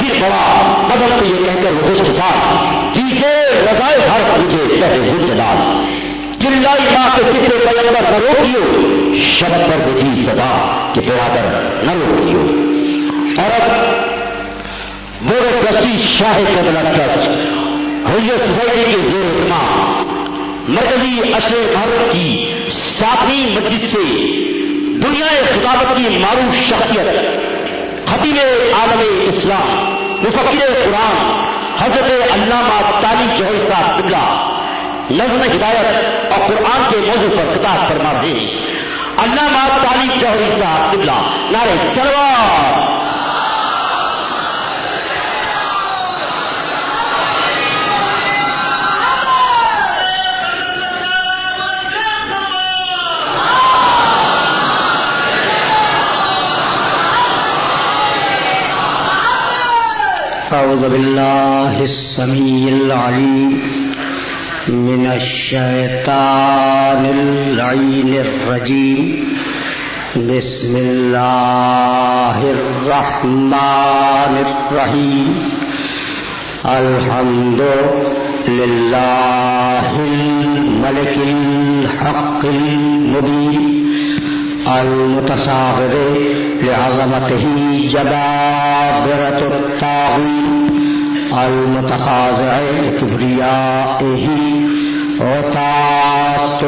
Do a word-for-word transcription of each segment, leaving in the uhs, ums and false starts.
شہید پڑا بدل کو یہ کہہ کر وہ اس کے ساتھ دیجیے رضائے ہر مجھے پہلے زندگان چلائی ماں کے فکر پیغمبر نہ روکیو شبد پر بھی دی صدا کہ برادر نہ روکیو. اور اب بیوروکریسی شاہ قبلہ ٹرسٹ حریت سوسائٹی کے زیر اہتمام مرکزی اشر بھارت کی ساتویں مجلس سے دنیا خطابت کی معروف شخصیت خطیب عالم اسلام مفکر قرآن حضرت علامہ طالب جوہری صاحب قبلہ نظم ہدایت اور قرآن کے موضوع پر خطاب فرما رہے ہیں. علامہ طالب جوہری صاحب قبلہ نعرہ سلوات. اعوذ باللہ السمیع العلیم من الشیطان اللعین الرجیم بسم اللہ الرحمن الرحیم الحمد للہ الملک الحق المبین المتصاغر لعظمته جبابرة الطاغين المتخاضع لكبريائه عتاة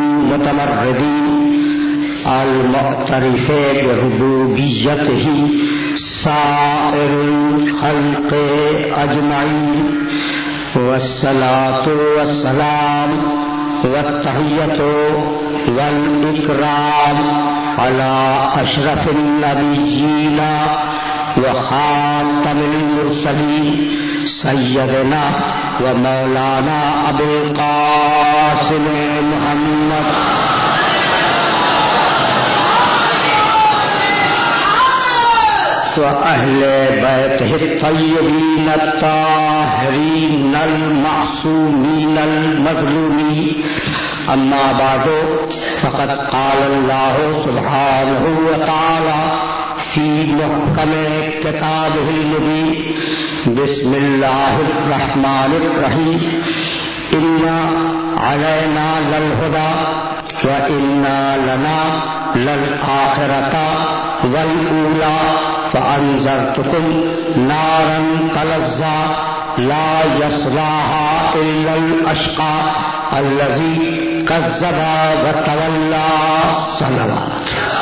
المتمردين المعترف بربوبيته سائر الخلق أجمعين والصلاة والسلام والتحية والإكرام على أشرف النبيين وخاتم المرسلين سيدنا ومولانا أبي القاسم محمد وأهل بيته الطيبين الطاهرين المعصومين المظلومين. أما بعد فقد قال الله سبحانه وتعالى في محكم كتابه المبين بسم الله الرحمن الرحيم إنا علينا للهدى وإنا لنا للآخرة والأولى فأنذرتكم نارا تلظى لا يصلاها إلا الأشقى الذي كذب وتولى. صلوات.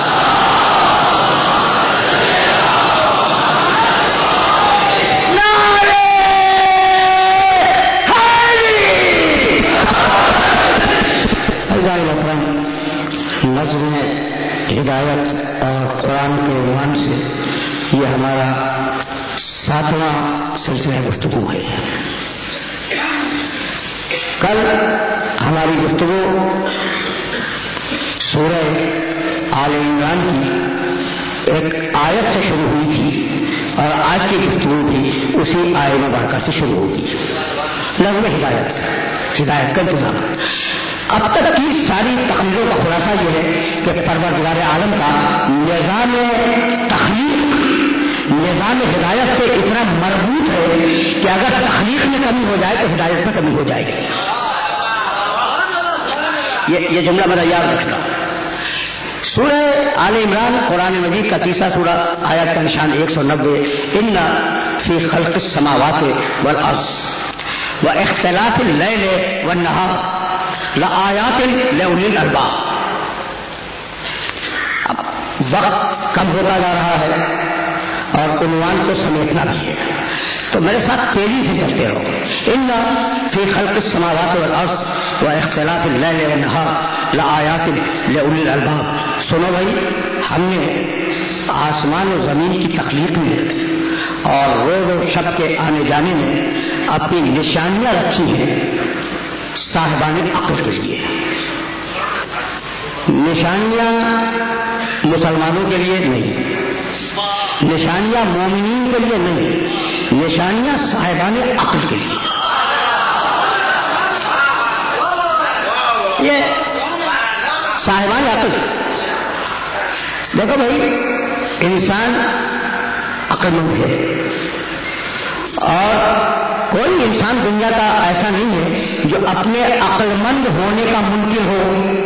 نظم ہدایت اور قرآن کے عنوان سے یہ ہمارا ساتواں سلسلہ گفتگو ہے. کل ہماری گفتگو سورہ آل عمران کی ایک آیت سے شروع ہوئی تھی اور آج کی گفتگو بھی اسی آیت مبارکہ سے شروع ہوگی. نظم ہدایت ہدایت کا انتظام. اب تک کی ساری تقریروں کا خلاصہ یہ ہے کہ پروردگار عالم کا نظام تخلیق نظام ہدایت سے اتنا مربوط ہے کہ اگر تخلیق میں کمی ہو جائے تو ہدایت میں کمی ہو جائے گی. یہ, یہ جملہ میرا یاد رکھنا. سورہ آل عمران قرآن مجید کا تیسرا سورہ آیت کا نشان ایک سو نبے. ان فی خلق السماوات والارض واختلاف اللیل والنہار لآیات لأولی الالباب. اب وقت کم ہوتا جا رہا ہے اور عنوان کو سمیٹنا بھی ہے تو میرے ساتھ تیزی سے چلتے رہو. ان فی خلق السماوات والارض واختلاف اللیل والنہار لآیات لأولی الالباب. سنو بھائی, ہم نے آسمان و زمین کی تخلیق میں اور روز و شب کے آنے جانے میں اپنی نشانیاں رکھی ہیں صاحبان عقل کے لیے. نشانیاں مسلمانوں کے لیے نہیں, نشانیاں مومنین کے لیے نہیں, نشانیاں صاحبان عقل کے لیے. یہ صاحبان عقل. دیکھو بھائی, انسان عقل مند ہے, اور کوئی انسان دنیا کا ایسا نہیں ہے جو اپنے عقل مند ہونے کا منکر ہو،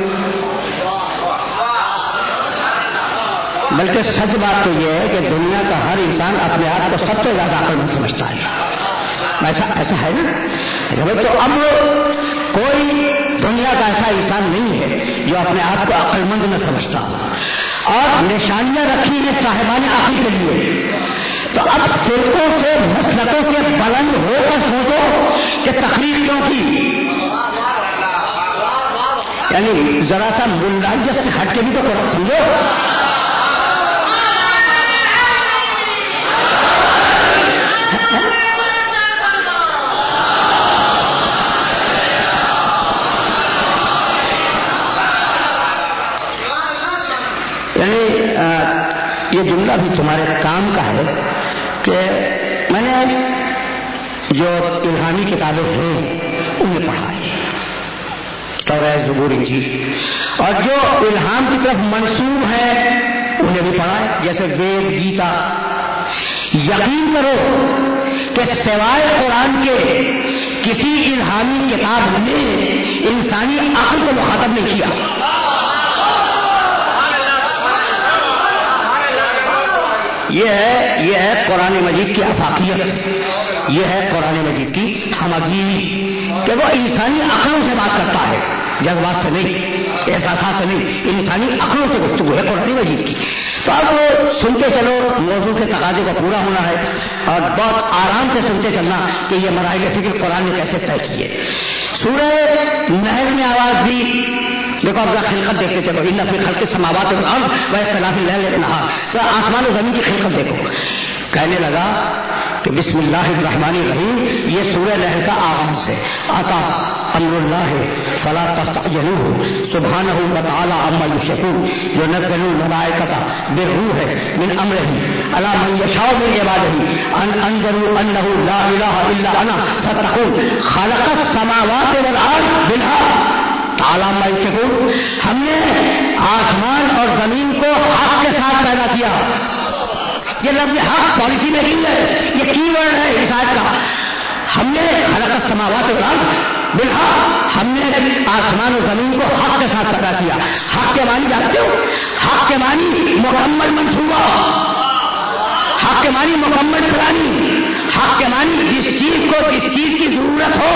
بلکہ سچ بات تو یہ ہے کہ دنیا کا ہر انسان اپنے آپ کو سب سے زیادہ عقل مند سمجھتا ہے. ایسا ایسا ہے نا. تو اب کوئی دنیا کا ایسا انسان نہیں ہے جو اپنے آپ کو عقل مند نہ سمجھتا ہو، اور نشانیاں رکھی ہیں صاحبان عقل کے لیے. تو اب فرقوں سے مسلکوں سے بلند ہو کر سوچو کہ تقریر کیوں کی، یعنی ذرا سا ملائیت سے ہٹ کے بھی تو کرو، سمجھو. یعنی یہ جملہ بھی تمہارے کام کا ہے کہ میں نے جو الہامی کتابیں ہیں انہیں پڑھا ہے، توریت، زبور، انجیل، اور جو الہام کی طرف منسوب ہے انہیں بھی پڑھا ہے، جیسے وید، گیتا. یقین کرو کہ سوائے قرآن کے کسی الہامی کتاب نے انسانی عقل کو مخاطب نہیں کیا. یہ ہے یہ ہے قرآن مجید کی افاقیت، یہ ہے قرآن مجید کی ہمگیری کہ وہ انسانی عقلوں سے بات کرتا ہے، جذبات سے نہیں، احساسات سے نہیں، انسانی عقلوں سے گفتگو ہے قرآن مجید کی. تو اب سنتے چلو، موضوع کے تقاضے کو پورا ہونا ہے اور بہت آرام سے سنتے چلنا کہ یہ مراحل فکر قرآن نے کیسے طے کیے. سورہ نحل میں آواز دی، دیکھو اب خلقت دیکھتے چلو، ان فی خلق السماوات والارض واختلاف اللیل والنہار، تو آسمان و زمین کی خلقت دیکھو. کہنے لگا کہ بسم اللہ الرحمن الرحیم، یہ سورہ نحل کا آغاز ہے. آتا امر اللہ فلا تستعجلوہ سبحانہ وتعالی عما یشرکون، ينزل الملائکۃ بالروح من امرہ علی من یشاء من عبادہ ان انذروا انہ لا الہ الا انا فاتقون خلق السماوات والارض بالحق تعالی عما یشرکون. ہم نے آسمان اور زمین کو حق کے ساتھ پیدا کیا. یہ لفظ حق پالیسی میں نہیں ہے، یہ کی ورڈ ہے اس آیت کا. ہم نے خلق السماوات والارض بالحق، ہم نے آسمان و زمین کو حق کے ساتھ پیدا کیا. حق کے معنی جانتے ہو؟ حق کے معنی مکمل منصوبہ، حق کے معنی مکمل پلانی، حق کے معنی جس چیز کو جس چیز کی ضرورت ہو.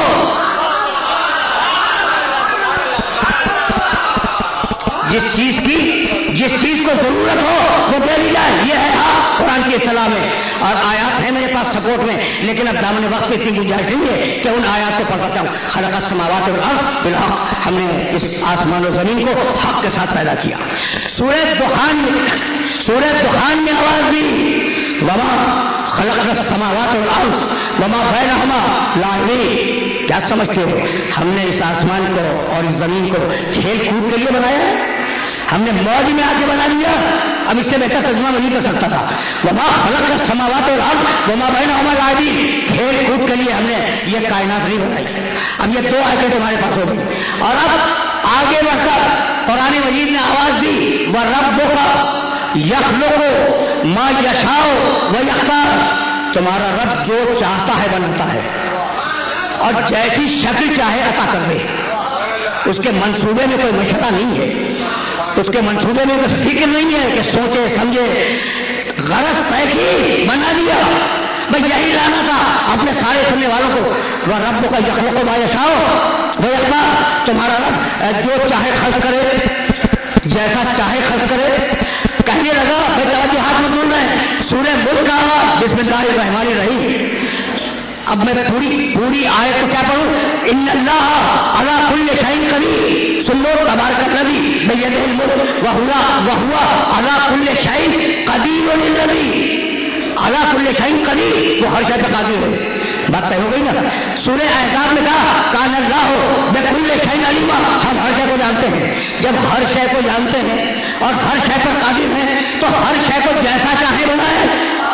جس چیز کی جس چیز کو ضرورت ہو وہ دے دی جائے، یہ ہے آپ قرآن کی اصطلاح میں. اور آیات ہے میرے پاس سپورٹ میں، لیکن اب دامن وقت پہ اتنی گنجائش نہیں ہے کہ ان آیات کو پڑھ سکتا ہوں. خلق السماوات والارض بالحق، ہم نے اس آسمان و زمین کو حق کے ساتھ پیدا کیا. سورہ دخان سورہ دخان میں آواز دی، وما خلق السماوات والارض وما بینہما لاعبین. کیا سمجھتے ہو؟ ہم نے اس آسمان کو اور اس زمین کو کھیل کود کے لیے بنایا ہے؟ ہم نے موج میں آ کے بنا دیا؟ اب اس سے بہتر ترجمہ نہیں کر سکتا تھا. وما خلق السماوات والارض وما بینہما لاعبین، کھیل کود کے لیے ہم نے یہ کائنات نہیں بنائی. اب یہ دو آیتیں تمہارے پاس ہو گئی. اور اب آگے بڑھ کر قرآن مجید نے آواز دی، وَرَبُّكَ يَخْلُقُ مَا يَشَاءُ وَيَخْتَارُ، تمہارا رب جو چاہتا ہے بناتا ہے اور جیسی شکل چاہے عطا کر دے. اس کے منصوبے میں کوئی مشورہ نہیں ہے، اس کے منصوبے میں کوئی فکر نہیں ہے کہ سوچے سمجھے، غرض طے کی بنا دیا. بھائی یہی لانا تھا اپنے سارے سننے والوں کو. وہ رب کا یخلق ما یشاء و یختار، تمہارا رب جو چاہے خلق کرے، جیسا چاہے خلق کرے. کہنے لگا بھائی توجہ ہاتھ میں بول رہے ہیں، سورہ ملک کا بسم اللہ الرحمن الرحیم. اب میں پوری پوری آیت کو کیا پڑھوں؟ ان اللہ علی کل شیء قدیر، سن لو تبارک الذی بیدہ الملک وہو وہو علی کل شیء قدیر الذی، علی کل شیء قدیر، وہ ہر شے پہ قادر ہے. بات طے ہو گئی نا. سورہ احزاب میں کہا کان اللہ بکل شیء علیم، ہم ہر شے کو جانتے ہیں. جب ہر شے کو جانتے ہیں اور ہر شے پر قادر ہیں تو ہر شے کو جیسا چاہے بنائے.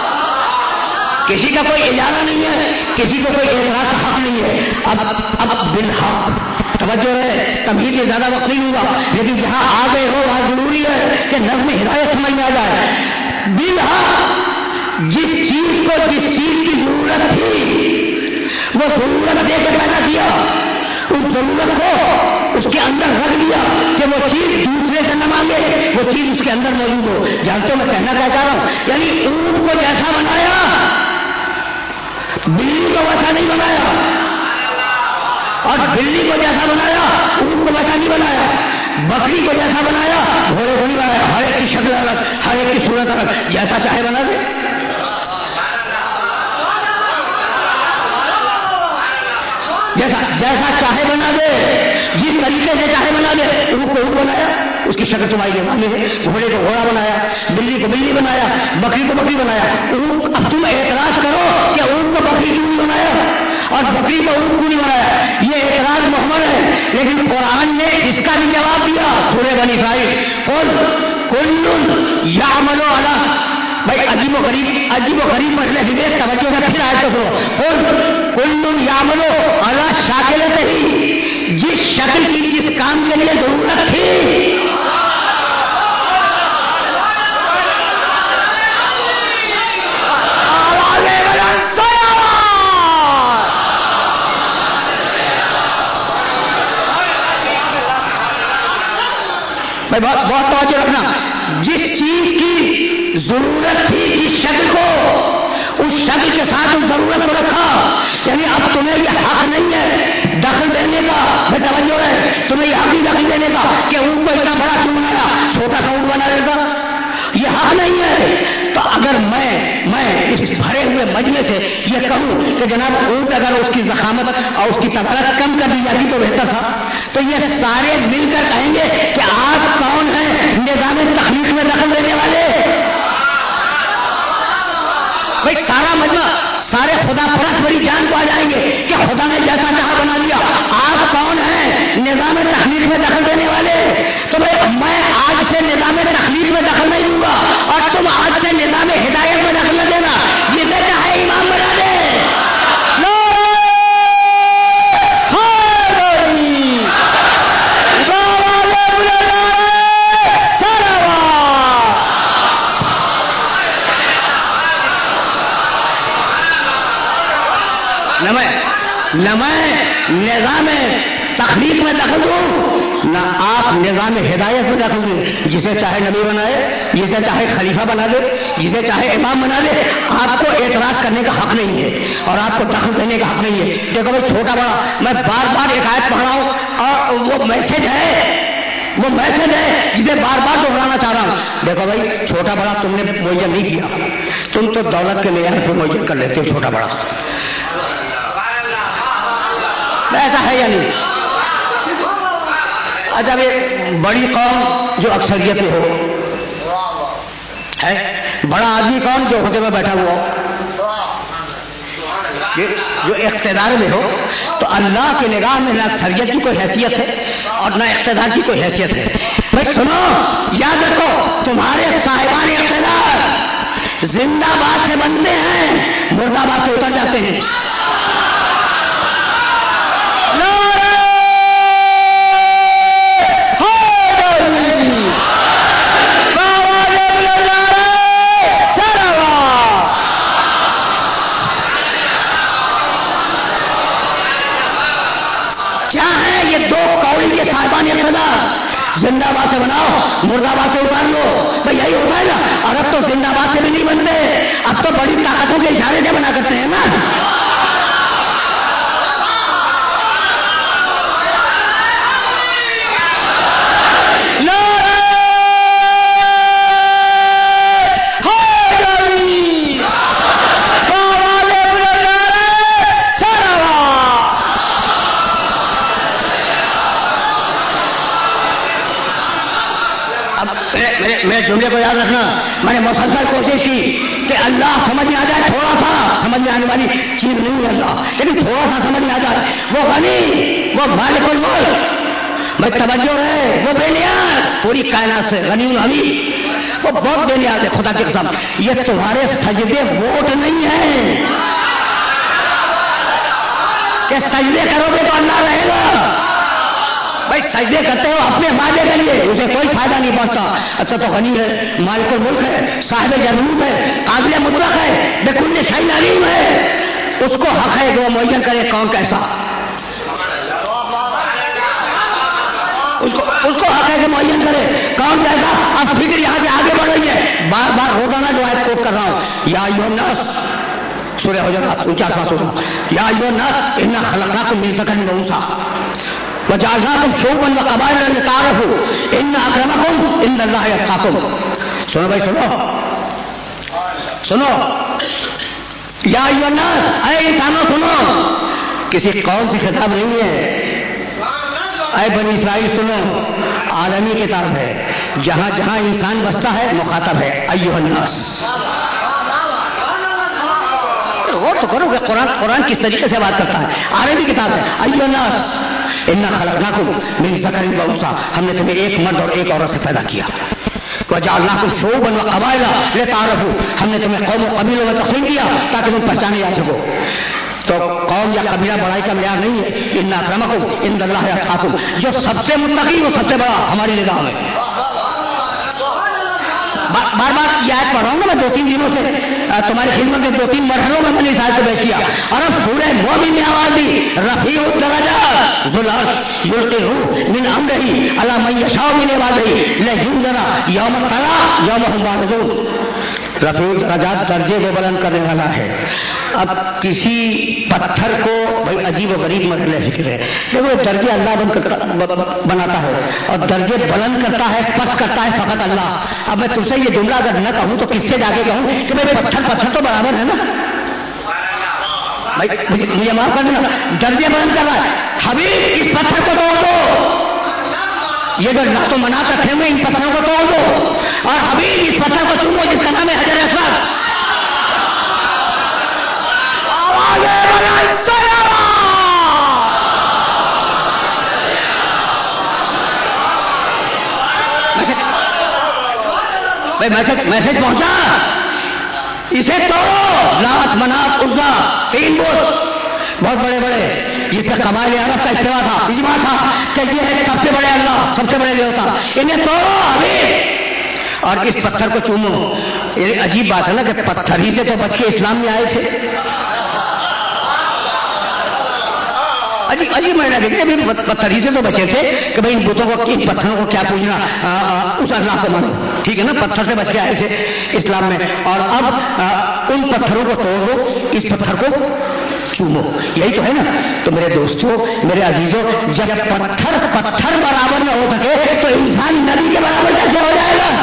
کسی کا کوئی اجازہ نہیں ہے، کسی کو کوئی اعتراض کا حق نہیں ہے. اب اب بالحق توجہ ہے، تمہید میں زیادہ وقت نہیں ہوا، لیکن جہاں آ گئے ہو وہاں ضروری ہے کہ نظم ہدایت سمجھ میں آ جائے. بالحق جس چیز کو جس چیز کی ضرورت تھی اندر رکھ دیا کہ وہ چیز دوسرے سے نہ مانگے، وہ چیز اس کے اندر موجود ہو. جانتے ہو میں کہنا کیا چاہ رہا ہوں؟ یعنی اونٹ کو جیسا بنایا بلی کو ویسا نہیں بنایا، اور بلی کو جیسا بنایا اونٹ کو ویسا نہیں بنایا، بکری کو جیسا بنایا گھوڑے کو نہیں بنایا. ہر ایک کی شکل الگ، ہر ایک کی صورت الگ، جیسا چاہے بنا دے. جیسا جیسا چاہے بنا دے، جس طریقے سے چاہے بنا دے. اونٹ کو اونٹ بنایا، اس کی شکل تمہاری سامنے ہے. گھوڑے کو گھوڑا بنایا، بلی کو بلی بنایا، بکری کو بکری بنایا. اونٹ اب تم اعتراض کرو کہ اونٹ کو بکری کیوں نہیں بنایا اور بکری کو اونٹ کیوں نہیں بنایا، یہ اعتراض محمد ہے. لیکن قرآن نے اس کا بھی جواب دیا. سورہ بنی اسرائیل قل کل یعمل علی، بھائی عجیب و غریب عجیب و غریب مسئلے ہدایت توجہ سے پھر آئے تو سنو. قل کل یعمل علی شاکلتہ، جس شکل کی جس کام کے لیے ضرورت تھی بہت بہت توجہ رکھنا، جس چیز کی ضرورت تھی جس شکل کو، اس شکل کے ساتھ اس ضرورت کو رکھا. یعنی اب تمہیں یہ حق نہیں ہے دخل دینے کا، میں توجہ ہے تمہیں یہ حق ہی دخل دینے کا کہ اونٹ کو اتنا بڑا کیوں بنایا، چھوٹا سا اونٹ بنا دیتا، یہ حق نہیں ہے. تو اگر میں میں اس بھرے ہوئے مجمع سے یہ کہوں کہ جناب اونٹ اگر اس کی ضخامت اور اس کی طاقت کم کر دی جاتی تو بہتر تھا، تو یہ سارے مل کر کہیں گے کہ آپ کون ہیں نظام تخلیق میں دخل دینے والے. بھائی سارا مجمع سارے خدا پرست بڑی جان کو آ جائیں گے کہ خدا نے جیسا چاہا بنا دیا، آپ کون ہیں نظام تخلیق میں دخل دینے والے. تو بھائی میں آج سے نظام تخلیق میں دخل نہیں دوں گا اور تم آج سے نظام ہدایت میں دخل نہ دینا، جسے چاہے امام بنا دے. نہ میں نظام تخلیق میں دخل دوں، نہ آپ نظام ہدایت میں دخل دیں. جسے چاہے نبی بنائے، جسے چاہے خلیفہ بنا دے، جسے چاہے امام بنا دے، آپ کو اعتراض کرنے کا حق نہیں ہے اور آپ کو دخل دینے کا حق نہیں ہے. دیکھو بھائی چھوٹا بڑا میں بار بار ایک آیت پڑھ رہا ہوں اور وہ میسج ہے وہ میسج ہے جسے بار بار دہرانا چاہ رہا ہوں. دیکھو بھائی چھوٹا بڑا تم نے معین نہیں کیا، تم تو دولت کے معیار پہ معین کر لیتے ہو چھوٹا بڑا. ایسا ہے یا نہیں؟ اچھا یہ بڑی قوم جو اکثریت میں ہو ہے، بڑا آدمی کون جو عہدے میں بیٹھا ہوا ہو، جو اقتدار میں ہو، تو اللہ کی نگاہ میں نہ اکثریت کی کوئی حیثیت ہے اور نہ اقتدار کی کوئی حیثیت ہے. بھائی سنو یاد رکھو، تمہارے صاحبان اقتدار زندہ باد سے بنتے ہیں، مردہ باد سے اتر جاتے ہیں. زندہ باد سے بناؤ، مردہ باد سے اتار لو. بھائی یہی ہوتا ہے نا. اور اب تو زندہ باد سے بھی نہیں بنتے، اب تو بڑی طاقتوں کے اشارے سے بنا کرتے ہیں نا. میرے جملے کو یاد رکھنا، میں نے مسلسل کوشش کی کہ اللہ سمجھ میں آ جائے، تھوڑا سا سمجھ میں آنے والی چیز نہیں ہے اللہ، لیکن تھوڑا سا سمجھ میں آ جائے. وہ غنی، وہ مالک الملک، میں توجہ رہے، وہ بے نیاز پوری کائنات سے غنی الحمید، وہ بہت بے نیاز ہے. خدا کی قسم یہ تمہارے سجدے ووٹ نہیں ہیں کہ سجدے کرو گے تو اللہ رہے گا. بھائی سجدے کرتے ہو اپنے فائدے کے لیے، اسے کوئی فائدہ نہیں پہنچتا. اچھا تو غنی ہے، مالک الملک ہے، صاحب جنوب ہے، قابل مطلق ہے، بکل شیء علیم ہے، اس کو حق ہے جو معین کرے کون کیسا. کیسے معین کرے؟ کون جائے گا؟ اب فکر یہاں سے آگے بڑھ رہی ہے، بار بار روزانہ جو آیت کوٹ کر رہا ہوں، یا ایھا الناس، سورہ حجرات انچاسواں سورہ، یا ایھا الناس انا خلقناکم من ذکر و انثی وجعلناکم شعوبا وقبائل لتعارفوا ان اکرمکم عند اللہ اتقاکم. سنو بھائی سنو سنو، یا ایھا الناس، اے انسانوں سنو، کسی قوم سے خطاب نہیں ہے، اے بنی اسرائیل سنو، عالمی کتاب ہے، جہاں جہاں انسان بستا ہے مخاطب ہے ایھا الناس. غور تو کرو کہ قرآن قرآن کس طریقے سے بات کرتا ہے، عالمی کتاب ہے. ایھا الناس انا خلقناکم من ذکر و انثی، ہم نے تمہیں ایک مرد اور ایک عورت سے پیدا کیا. وجعلناکم شعوبا وقبائل لتعارفوا، ہم نے تمہیں قوم و قبیلوں میں تقسیم کیا تاکہ تم پہچانے جا سکو. تو قوم یا قبیلہ بڑائی کا معیار نہیں ہے. ان اکرمکم عند اللہ اتقاکم، جو سب سے متقی وہ سب سے بڑا ہماری نگاہ میں. بار بار یہ آیت پڑھ رہا ہوں نا میں دو تین دنوں سے تمہاری خدمت میں، دو تین مرحلوں میں میں نے ساتھ سے بیٹھ کیا، اور اب سورہ مومن میں آواز دی، رفیع الدرجات ذو العرش یلقی الروح من امرہ علی من یشاء من عبادہ لینذر یوم التلاق یوم هم بارزون. رفیع الدرجات درجے کو بلند کرنے والا ہے. اب کسی پتھر کو، بھائی عجیب و غریب مرحلہ فکر ہے، دیکھو درجے اللہ بند کرتا بناتا ہے اور درجے بلند کرتا ہے پس کرتا ہے فقط اللہ. اب میں تم سے یہ جملہ اگر نہ کہوں تو کس سے جا کے کہوں کہ بھائی پتھر پتھر تو برابر ہے نا بھائی، مجھے معاف کر دینا، درجے بلند کر رہا ہے. حبیب اس پتھر کو توڑ دو، یہ جو لات و منات رکھے ہوئے ان پتھروں کو توڑ دو، اور حبیب اس پتھر کو چومو جس کا نام ہے حجر اسود. میسج میسج پہنچا، اسے توڑو. لات منات عزا تین بت بہت بڑے بڑے، جس پہ قبائل عرب کا اجتماع تھا، اجماع تھا کہ یہ ہے سب سے بڑے اللہ، سب سے بڑے دیوتا، انہیں توڑو ابھی اور اس پتھر کو چومو. یہ عجیب بات ہے نا کہ پتھر ہی سے تو بچ کے اسلام میں آئے تھے. عجیب عجیب میں دیکھتے پتھر ہی سے تو بچے تھے کہ بھائی ان بتوں کو، ان پتھروں کو کیا پوجنا، اس اللہ کو مانو، ٹھیک ہے نا، پتھر سے بچ کے آئے تھے اسلام میں. اور اب ان پتھروں کو توڑ دو، اس پتھر کو چومو، یہی تو ہے نا. تو میرے دوستوں، میرے عزیزوں، جب پتھر پتھر برابر نہ ہو سکے تو انسان نبی کے برابر کیسے ہو جائے گا؟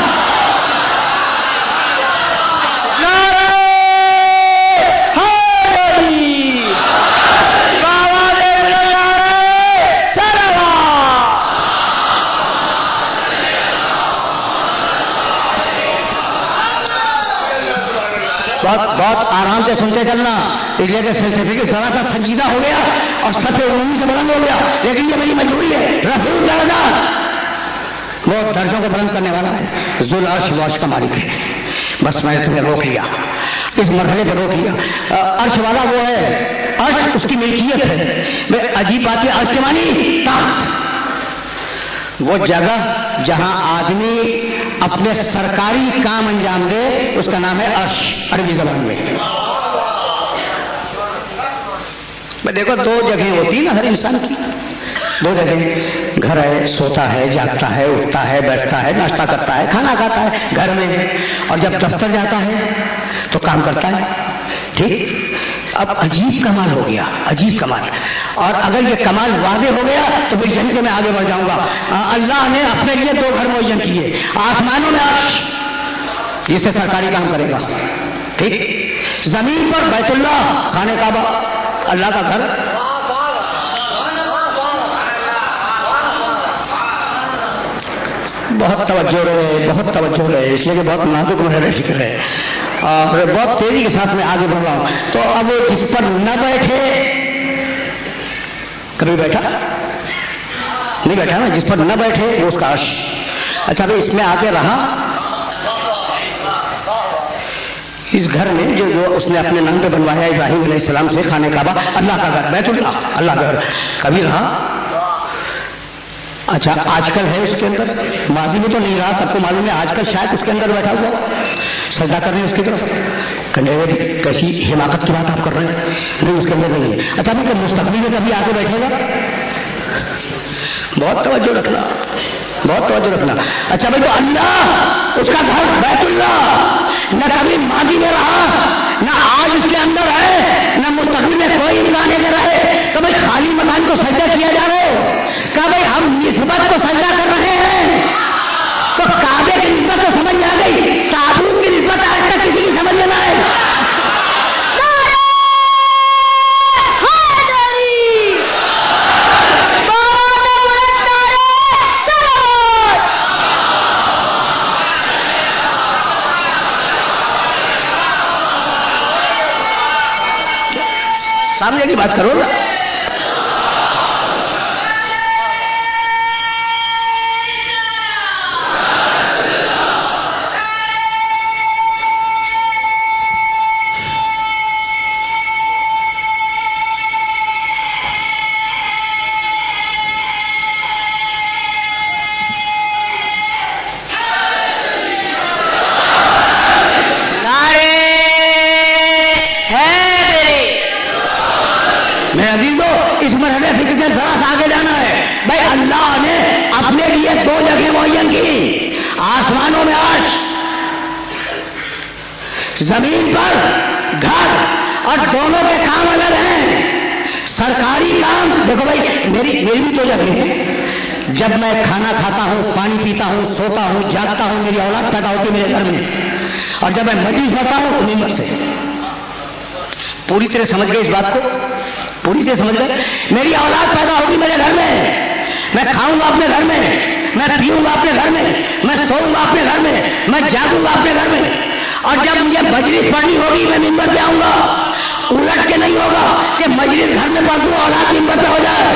بہت بہت آرام سے سنتے چلنا، اس لیے کہ سرٹیفکیٹ ذرا سا سنجیدہ ہو گیا اور سطح عمومی سے بلند ہو گیا، لیکن یہ میری مجبوری ہے. رفیع الدرجات وہ درجوں کو بلند کرنے والا ہے، ذو العرش و عرش کا مالک ہے. بس میں نے تمہیں روک لیا، اس مرحلے پہ روک لیا. عرش والا وہ ہے، عرش اس کی ملکیت ہے. عجیب بات ہے، عرش کے معنی تخت، وہ جگہ جہاں آدمی اپنے سرکاری کام انجام دے اس کا نام ہے عرش عربی زبان میں. میں دیکھو دو جگہیں ہوتی ہیں نا ہر انسان کی، دو جگہیں، گھر ہے، سوتا ہے، جاگتا ہے، اٹھتا ہے، بیٹھتا ہے، ناشتہ کرتا ہے، کھانا کھاتا ہے گھر میں، اور جب دفتر جاتا ہے تو کام کرتا ہے. ٹھیک، اب عجیب کمال ہو گیا، عجیب کمال. اور اگر یہ کمال واضح ہو گیا تو پھر یہیں سے میں آگے بڑھ جاؤں گا. اللہ نے اپنے لیے دو گھر معین کیے، آسمانوں میں عرش جس سے سرکاری کام کرے گا، ٹھیک، زمین پر بیت اللہ خانہ کعبہ اللہ کا گھر. بہت توجہ رہے، بہت توجہ رہے، اس لیے کہ بہت نازک مرحلہ فکر ہے اور بہت تیزی کے ساتھ میں آگے بڑھ رہا ہوں. تو اب جس پر نہ بیٹھے، کبھی بیٹھا نہیں بیٹھا نا، جس پر نہ بیٹھے وہ اس کا عرش. اچھا بھائی اس میں آگے رہا، اس گھر میں جو جو اس نے اپنے نام پہ بنوایا ابراہیم علیہ السلام سے، خانہ کعبہ اللہ کا گھر، بیت اللہ اللہ کا گھر، کبھی رہا. اچھا آج کل ہے اس کے اندر، ماضی میں تو نہیں رہا، سب کو معلوم ہے. آج کل شاید اس کے اندر بیٹھا ہوا سجدہ کر رہے ہیں اس کی طرف. کہنے کیسی حماقت کی بات آپ کر رہے ہیں، نہیں اس کے اندر نہیں ہے. اچھا کہ مستقبل میں کبھی آگے بیٹھے گا، بہت توجہ رکھنا، بہت توجہ رکھنا. اچھا بھائی تو اللہ اس کا گھر بیت اللہ نہ کبھی ماضی میں رہا نہ آج اس کے اندر ہے نہ مستقبل میں کوئی امکان ہے رہے تو بھائی خالی مکان کو سجدہ کیا جا رہا ہے کہ بھائی ہم نسبت کو سجدہ کر رہے ہیں تو کعبے کی نسبت تو سمجھ آ گئی, تابوت کی نسبت آج تک کسی کی سمجھ میں نہ آئے. سامنے کی بات کرو نا. زمین پر گھر اور دونوں کے کام الگ ہیں. سرکاری کام دیکھو بھائی میری میری بھی تو جگہ ہے. جب میں کھانا کھاتا ہوں, پانی پیتا ہوں, سوتا ہوں, جاگتا ہوں, میری اولاد پیدا ہوتی ہے میرے گھر میں. اور جب میں مجلس ہوتا ہوں تو نمبر سے پوری طرح سمجھ گئے اس بات کو, پوری طرح سمجھ گئے. میری اولاد پیدا ہوگی میرے گھر میں, میں کھاؤں گا اپنے گھر میں, میں پیوں گا اپنے گھر میں, میں سوؤں گا اپنے گھر میں, میں جاگوں گا اپنے گھر میں. اور جب مجھے مجلس پڑھنی ہوگی میں ممبر پہ آؤں گا. الٹ کے نہیں ہوگا کہ مجلس گھر میں پڑھ دوں اولاد ممبر پہ ہو جائے.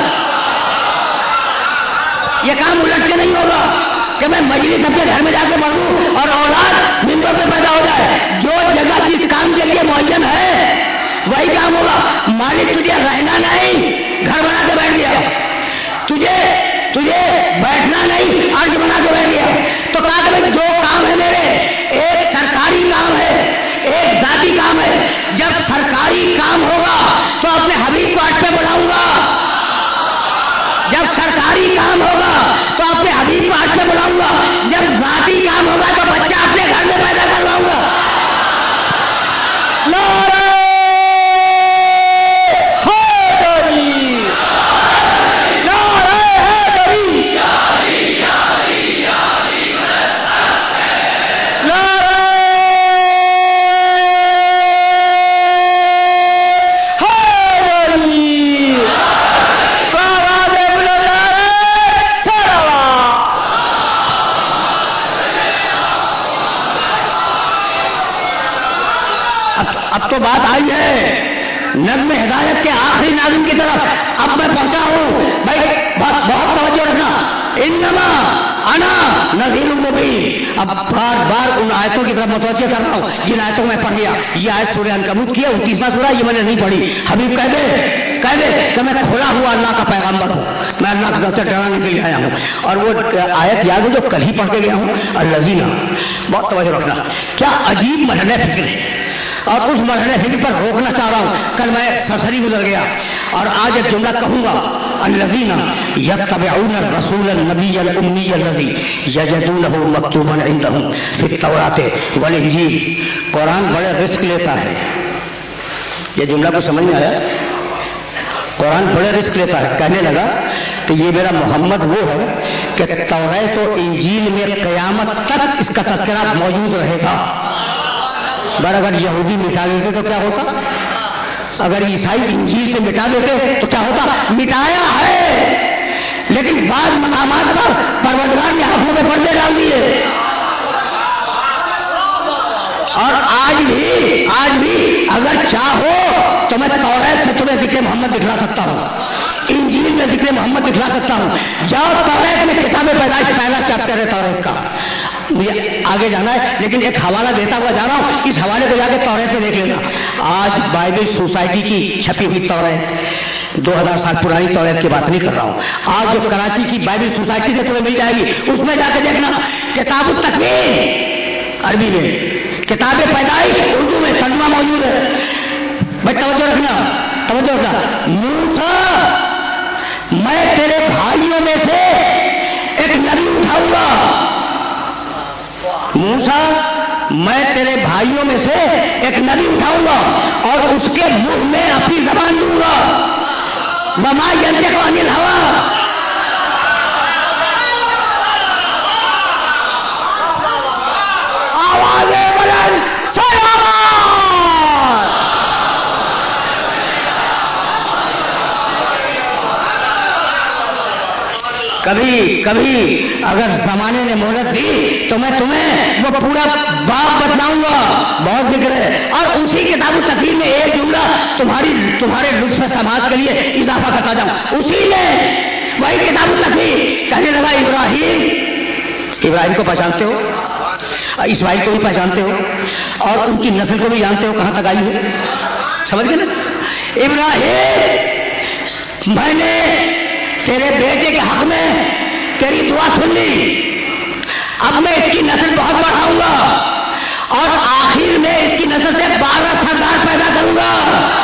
یہ کام الٹ کے نہیں ہوگا کہ میں مجلس اپنے گھر میں جا کے پڑھوں اور اولاد ممبر پہ پیدا ہو جائے. جو جگہ جس کام کے لیے معین ہے وہی کام ہوگا. مالک تجھے رہنا نہیں گھر بنا کے بیٹھ گیا, تجھے تجھے بیٹھنا نہیں عرش بنا کے بیٹھ گیا. تو کہا کہ دو کام ہے میرے, ایک سرکاری کام ہے, ایک ذاتی کام ہے. جب سرکاری کام ہوگا تو اپنے حبیب کو عرش پہ بلاؤں گا. جب سرکاری کام ہوگا تو اپنے حبیب کو عرش پہ بلاؤں گا. جب ذاتی کام ہوگا تو بچہ اپنے گھر میں پیدا کرواؤں گا. اب تو بات آئی ہے نظم ہدایت کے آخری ناظم کی طرف. اب میں پہنچا ہوں بھائی, بہت بہت توجہ رکھنا. انما انا نذیر مبین. اب بار بار ان آیتوں کی طرف متوجہ کر رہا ہوں جن آیتوں میں پڑھ لیا. یہ آیت سورہ عنکبوت کی ہے, تیسرا سورہ, یہ میں نے نہیں پڑھی. حبیب کہہ دے کہہ دے کہ میں کھلا ہوا اللہ کا پیغمبر ہوں, میں اللہ کی طرف سے ڈرانے کے لیے آیا ہوں. اور وہ آیت یاد ہے جو کل ہی پڑھ کے گیا ہوں, الذین. بہت توجہ رکھنا. کیا عجیب مرحلہ فکر ہے, اور اس مرحلے فکر پر روکنا چاہ رہا ہوں. کل میں سرسری گزر گیا اور آج ایک جملہ کہوں گا. الذین یتبعون الرسول النبی الامی الذی یجدونہ مکتوبا عندہم فی التوراۃ والانجیل. قرآن بڑے رسک لیتا ہے. یہ جملہ کو سمجھ میں آیا؟ قرآن بڑے رسک لیتا ہے. کہنے لگا کہ یہ میرا محمد وہ ہے کہ توریت و انجیل میں قیامت تک اس کا تذکرہ موجود رہے گا. بر اگر یہودی مٹا دیتے تو کیا ہوتا, اگر عیسائی انجیل سے مٹا دیتے تو کیا ہوتا. مٹایا ہے لیکن بعض مقامات پر پروردگار نے آنکھوں میں پردے ڈال دیے. اور آج بھی آج بھی اگر چاہو تو میں توریت سے تمہیں ذکر محمد دکھلا سکتا ہوں, انجیل میں ذکر محمد دکھلا سکتا ہوں. جاؤ توریت میں کتاب پیدائش پہلا چیپٹر ہے توریت کا, مجھے آگے جانا ہے لیکن ایک حوالہ دیتا ہوا جا رہا ہوں. اس حوالے کو جا کے توریت سے دیکھ لینا. آج بائبل سوسائٹی کی چھپی ہوئی توریت, دو ہزار سال پرانی توریت کی بات نہیں کر رہا ہوں. آج جو کراچی کی بائبل سوسائٹی سے تمہیں مل جائے گی اس میں جا کے دیکھنا کتاب التکوین عربی میں, کتاب پیدائش اردو میں ترجمہ موجود ہے. بھائی توجہ رکھنا توجہ رکھنا. موسیٰ میں تیرے بھائیوں میں سے ایک نبی اٹھا اٹھاؤں گا. موسیٰ میں تیرے بھائیوں میں سے ایک نبی اٹھاؤں گا اور اس کے منہ میں اپنی زبان دوں گا. وما ينطق عن الهوى. آوازیں بلند سلامات. کبھی کبھی اگر زمانے نے مہلت دی تو میں تمہیں وہ پورا باب بتلاؤں گا. بہت ذکر ہے. اور اسی کتاب التکوین میں ایک جملہ تمہاری تمہارے لطف سماج کے لیے اضافہ کرتا جاؤں. اسی میں وہی کتاب التکوین کہنے لگا ابراہیم. ابراہیم کو پہچانتے ہو, اسماعیل کو بھی پہچانتے ہو, اور ان کی نسل کو بھی جانتے ہو کہاں تک آئی ہے. سمجھ گئے نا. ابراہیم میں نے تیرے بیٹے کے حق میں تیری دعا سن لی. اب میں اس کی نسل بہت بڑھاؤں گا اور آخر میں اس کی نسل سے بارہ سردار پیدا کروں گا.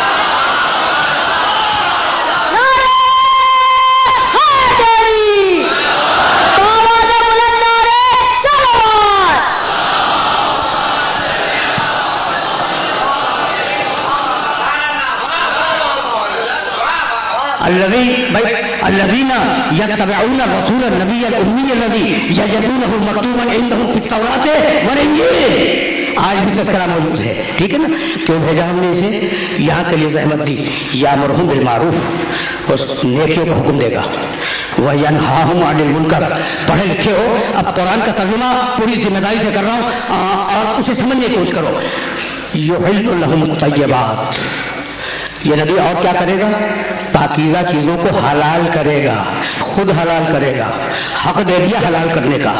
الذين يتبعون الرسول النبي الأمي الذي يجدونه مكتوبا عندهم في التوراة والإنجيل. آج بھی تذکرہ موجود ہے. ٹھیک ہے نا. کیوں بھیجا ہم نے اسے؟ یہاں کے لیے زحمت دی. یامرہم بالمعروف, اس نیکیوں کو حکم دے گا. وینہاہم عن المنکر. پڑھے لکھے ہو, اب قرآن کا ترجمہ پوری ذمہ داری سے کر رہا ہوں اور اسے سمجھنے کی کوشش کرو. یحل لہم الطیبات. یہ نبی اور کیا کرے گا؟ پاکیزہ چیزوں کو حلال کرے گا, خود حلال کرے گا. حق دے دیا حلال کرنے کا.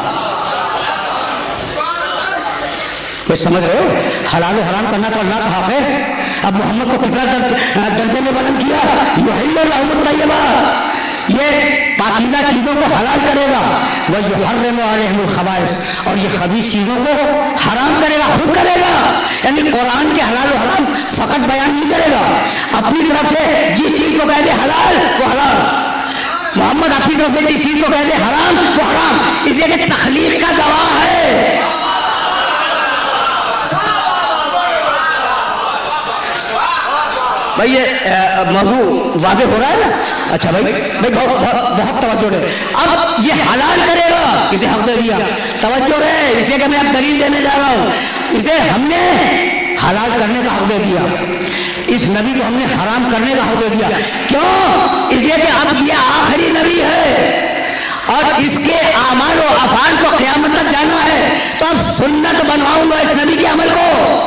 کوئی سمجھ رہے ہو؟ حلال و حرام کرنا تو اللہ کا حق ہے. اب محمد کو کتنا درجے میں بلند کیا. یحل لہم الطیبات, یہ پاکیزہ چیزوں کو حلال کرے گا. ویحرم علیہم الخبائث, اور یہ خبیث چیزوں کو حرام کرے گا, خود کرے گا. یعنی قرآن کے حلال و حرام فقط بیان نہیں کرے گا, اپنی طرف سے جس چیز کو کہہ دے حلال وہ حلال. محمد اپنی طرف سے جس چیز کو کہہ دے حرام وہ حرام. اس لیے کہ تخلیق کا گواہ ہے. بھائی یہ موضوع واضح ہو رہا ہے نا. اچھا بھائی بھائی بہت بہت توجہ رہے. اب یہ حلال کرے گا, اسے حق دے دیا. توجہ رہے, اسے کہ میں اب دلیل دینے جا رہا ہوں. اسے ہم نے حلال کرنے کا حق دے دیا, اس نبی کو ہم نے حرام کرنے کا حق دے دیا. کیوں؟ اس لیے کہ اب یہ آخری نبی ہے اور اس کے اعمال و افعال کو قیامت تک جانا ہے. تو اب سنت بنواؤں گا اس نبی کے عمل کو.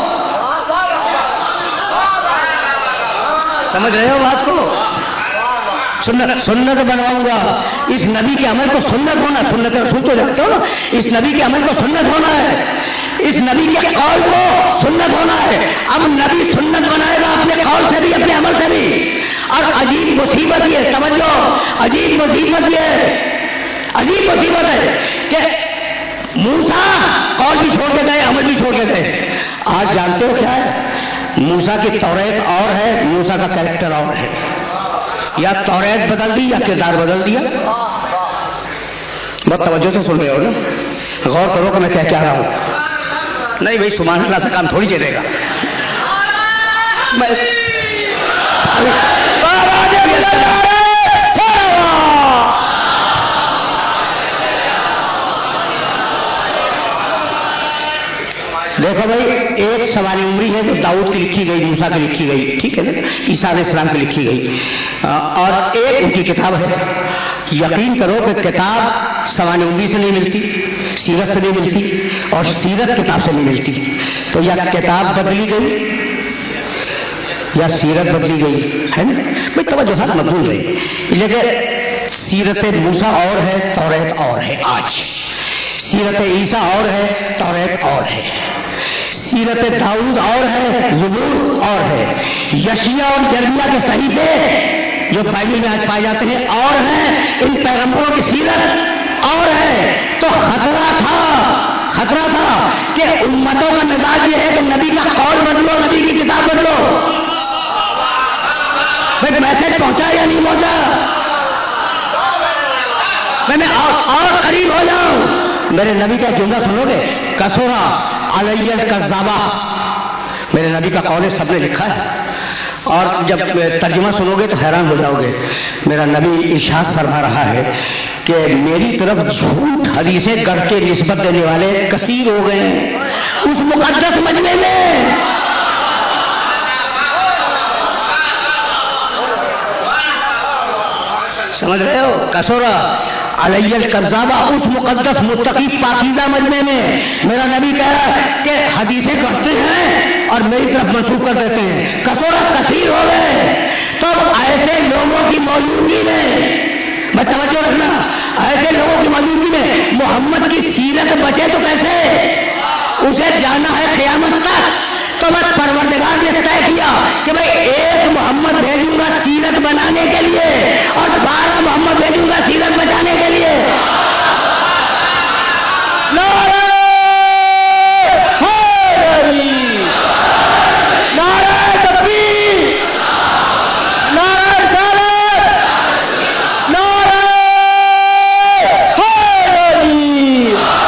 سمجھ رہے ہو بات کو؟ سنت سنت بنواؤں گا اس نبی کے عمل کو. سنت ہونا, سنت رسول تو جانتے ہو نا. اس نبی کے عمل کو سنت ہونا ہے, اس نبی کے قول کو سنت ہونا ہے. اب نبی سنت بنائے گا اپنے قول سے بھی, اپنے عمل سے بھی. اور عجیب مصیبت یہ, سمجھو, عجیب مصیبت یہ, عجیب مصیبت ہے کہ موسیٰ قول بھی چھوڑ کے گئے, عمل بھی چھوڑ کے گئے. آج جانتے ہو کیا ہے؟ موسیٰ کی توریت اور ہے, موسیٰ کا کیریکٹر اور ہے. یا توریت بدل دی یا کردار بدل دیا. بہت توجہ سے سن رہے ہو نا. غور کرو کہ میں کیا کہہ رہا ہوں. نہیں بھائی, سبحان اللہ سے کام تھوڑی چلے گا. دیکھو بھائی, ایک سوال عمری ہے جو داؤد کی لکھی گئی, موسیٰ کی لکھی گئی, ٹھیک ہے نا, عیسیٰ علیہ السلام کی لکھی گئی, اور ایک ان کی کتاب ہے. یقین کرو کہ کتاب سوال عمری سے نہیں ملتی, سیرت سے نہیں ملتی, اور سیرت کتاب سے نہیں ملتی. تو یا کتاب بدلی گئی یا سیرت بدلی گئی ہے نا. بھائی توجہ ساتھ مقبول ہے. لیکن سیرت موسیٰ اور ہے, توریت اور ہے. آج سیرت عیسیٰ اور ہے, توریت اور ہے. سیرت داؤد اور ہے, زبور اور ہے. یشیع اور جرمیہ کے صحیفے جو بائبل میں آج پائے جاتے ہیں اور ہیں. ان پیغمبروں کی سیرت اور ہے. تو خطرہ تھا خطرہ تھا کہ امتوں کا مزاج یہ ہے کہ نبی کا قول بدلو, نبی کی کتاب بدلو. پھر میسج پہنچا یا نہیں پہنچا؟ میں میں اور, اور قریب ہو جاؤں. میرے نبی کا جملہ سنو گے, کسورا علی الکذابہ, میرے نبی کا قول سب نے لکھا ہے, اور جب ترجمہ سنو گے تو حیران ہو جاؤ گے. میرا نبی ارشاد فرما رہا ہے کہ میری طرف جھوٹ حدیثیں گڑھ کے نسبت دینے والے کثیر ہو گئے ہیں اس مقدس مجمع میں. سمجھ رہے ہو؟ کسورا علی الکذابہ, اس مقدس متقی پاکیزہ مجمع میں میرا نبی کہہ رہا ہے کہ حدیثیں گڑھتے ہیں اور میری طرف منسوخ کر دیتے ہیں. کسورا کثیر ہو گئے. تو ایسے لوگوں کی موجودگی میں, میں توجہ رکھنا, ایسے لوگوں کی موجودگی میں محمد کی سیرت بچے تو کیسے؟ اسے جانا ہے قیامت تک. تو میں پروردگار نے طے کیا کہ میں ایک محمد بھیجوں گا سیرت بنانے کے لیے اور بارہ محمد بھیجوں گا سیرت بچانے کے لیے. نعرہ حیدری, نعرہ تکبیر, نعرہ رسالت, نعرہ حیدری,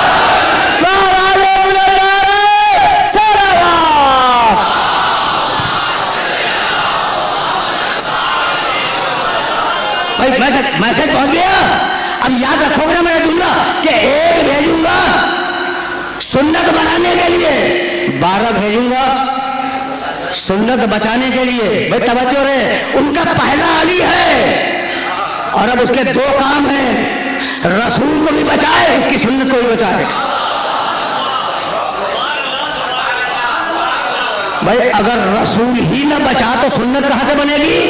میسج پہنچ گیا. اب یاد رکھو گے نا میرا جملہ کہ ایک بھیجوں گا سنت بنانے کے لیے, بارہ بھیجوں گا سنت بچانے کے لیے. بھائی توجہ رہے, ان کا پہلا علی ہے اور اب اس کے دو کام ہیں, رسول کو بھی بچائے, اس کی سنت کو بھی بچائے. بھائی اگر رسول ہی نہ بچا تو سنت کہاں سے بنے گی؟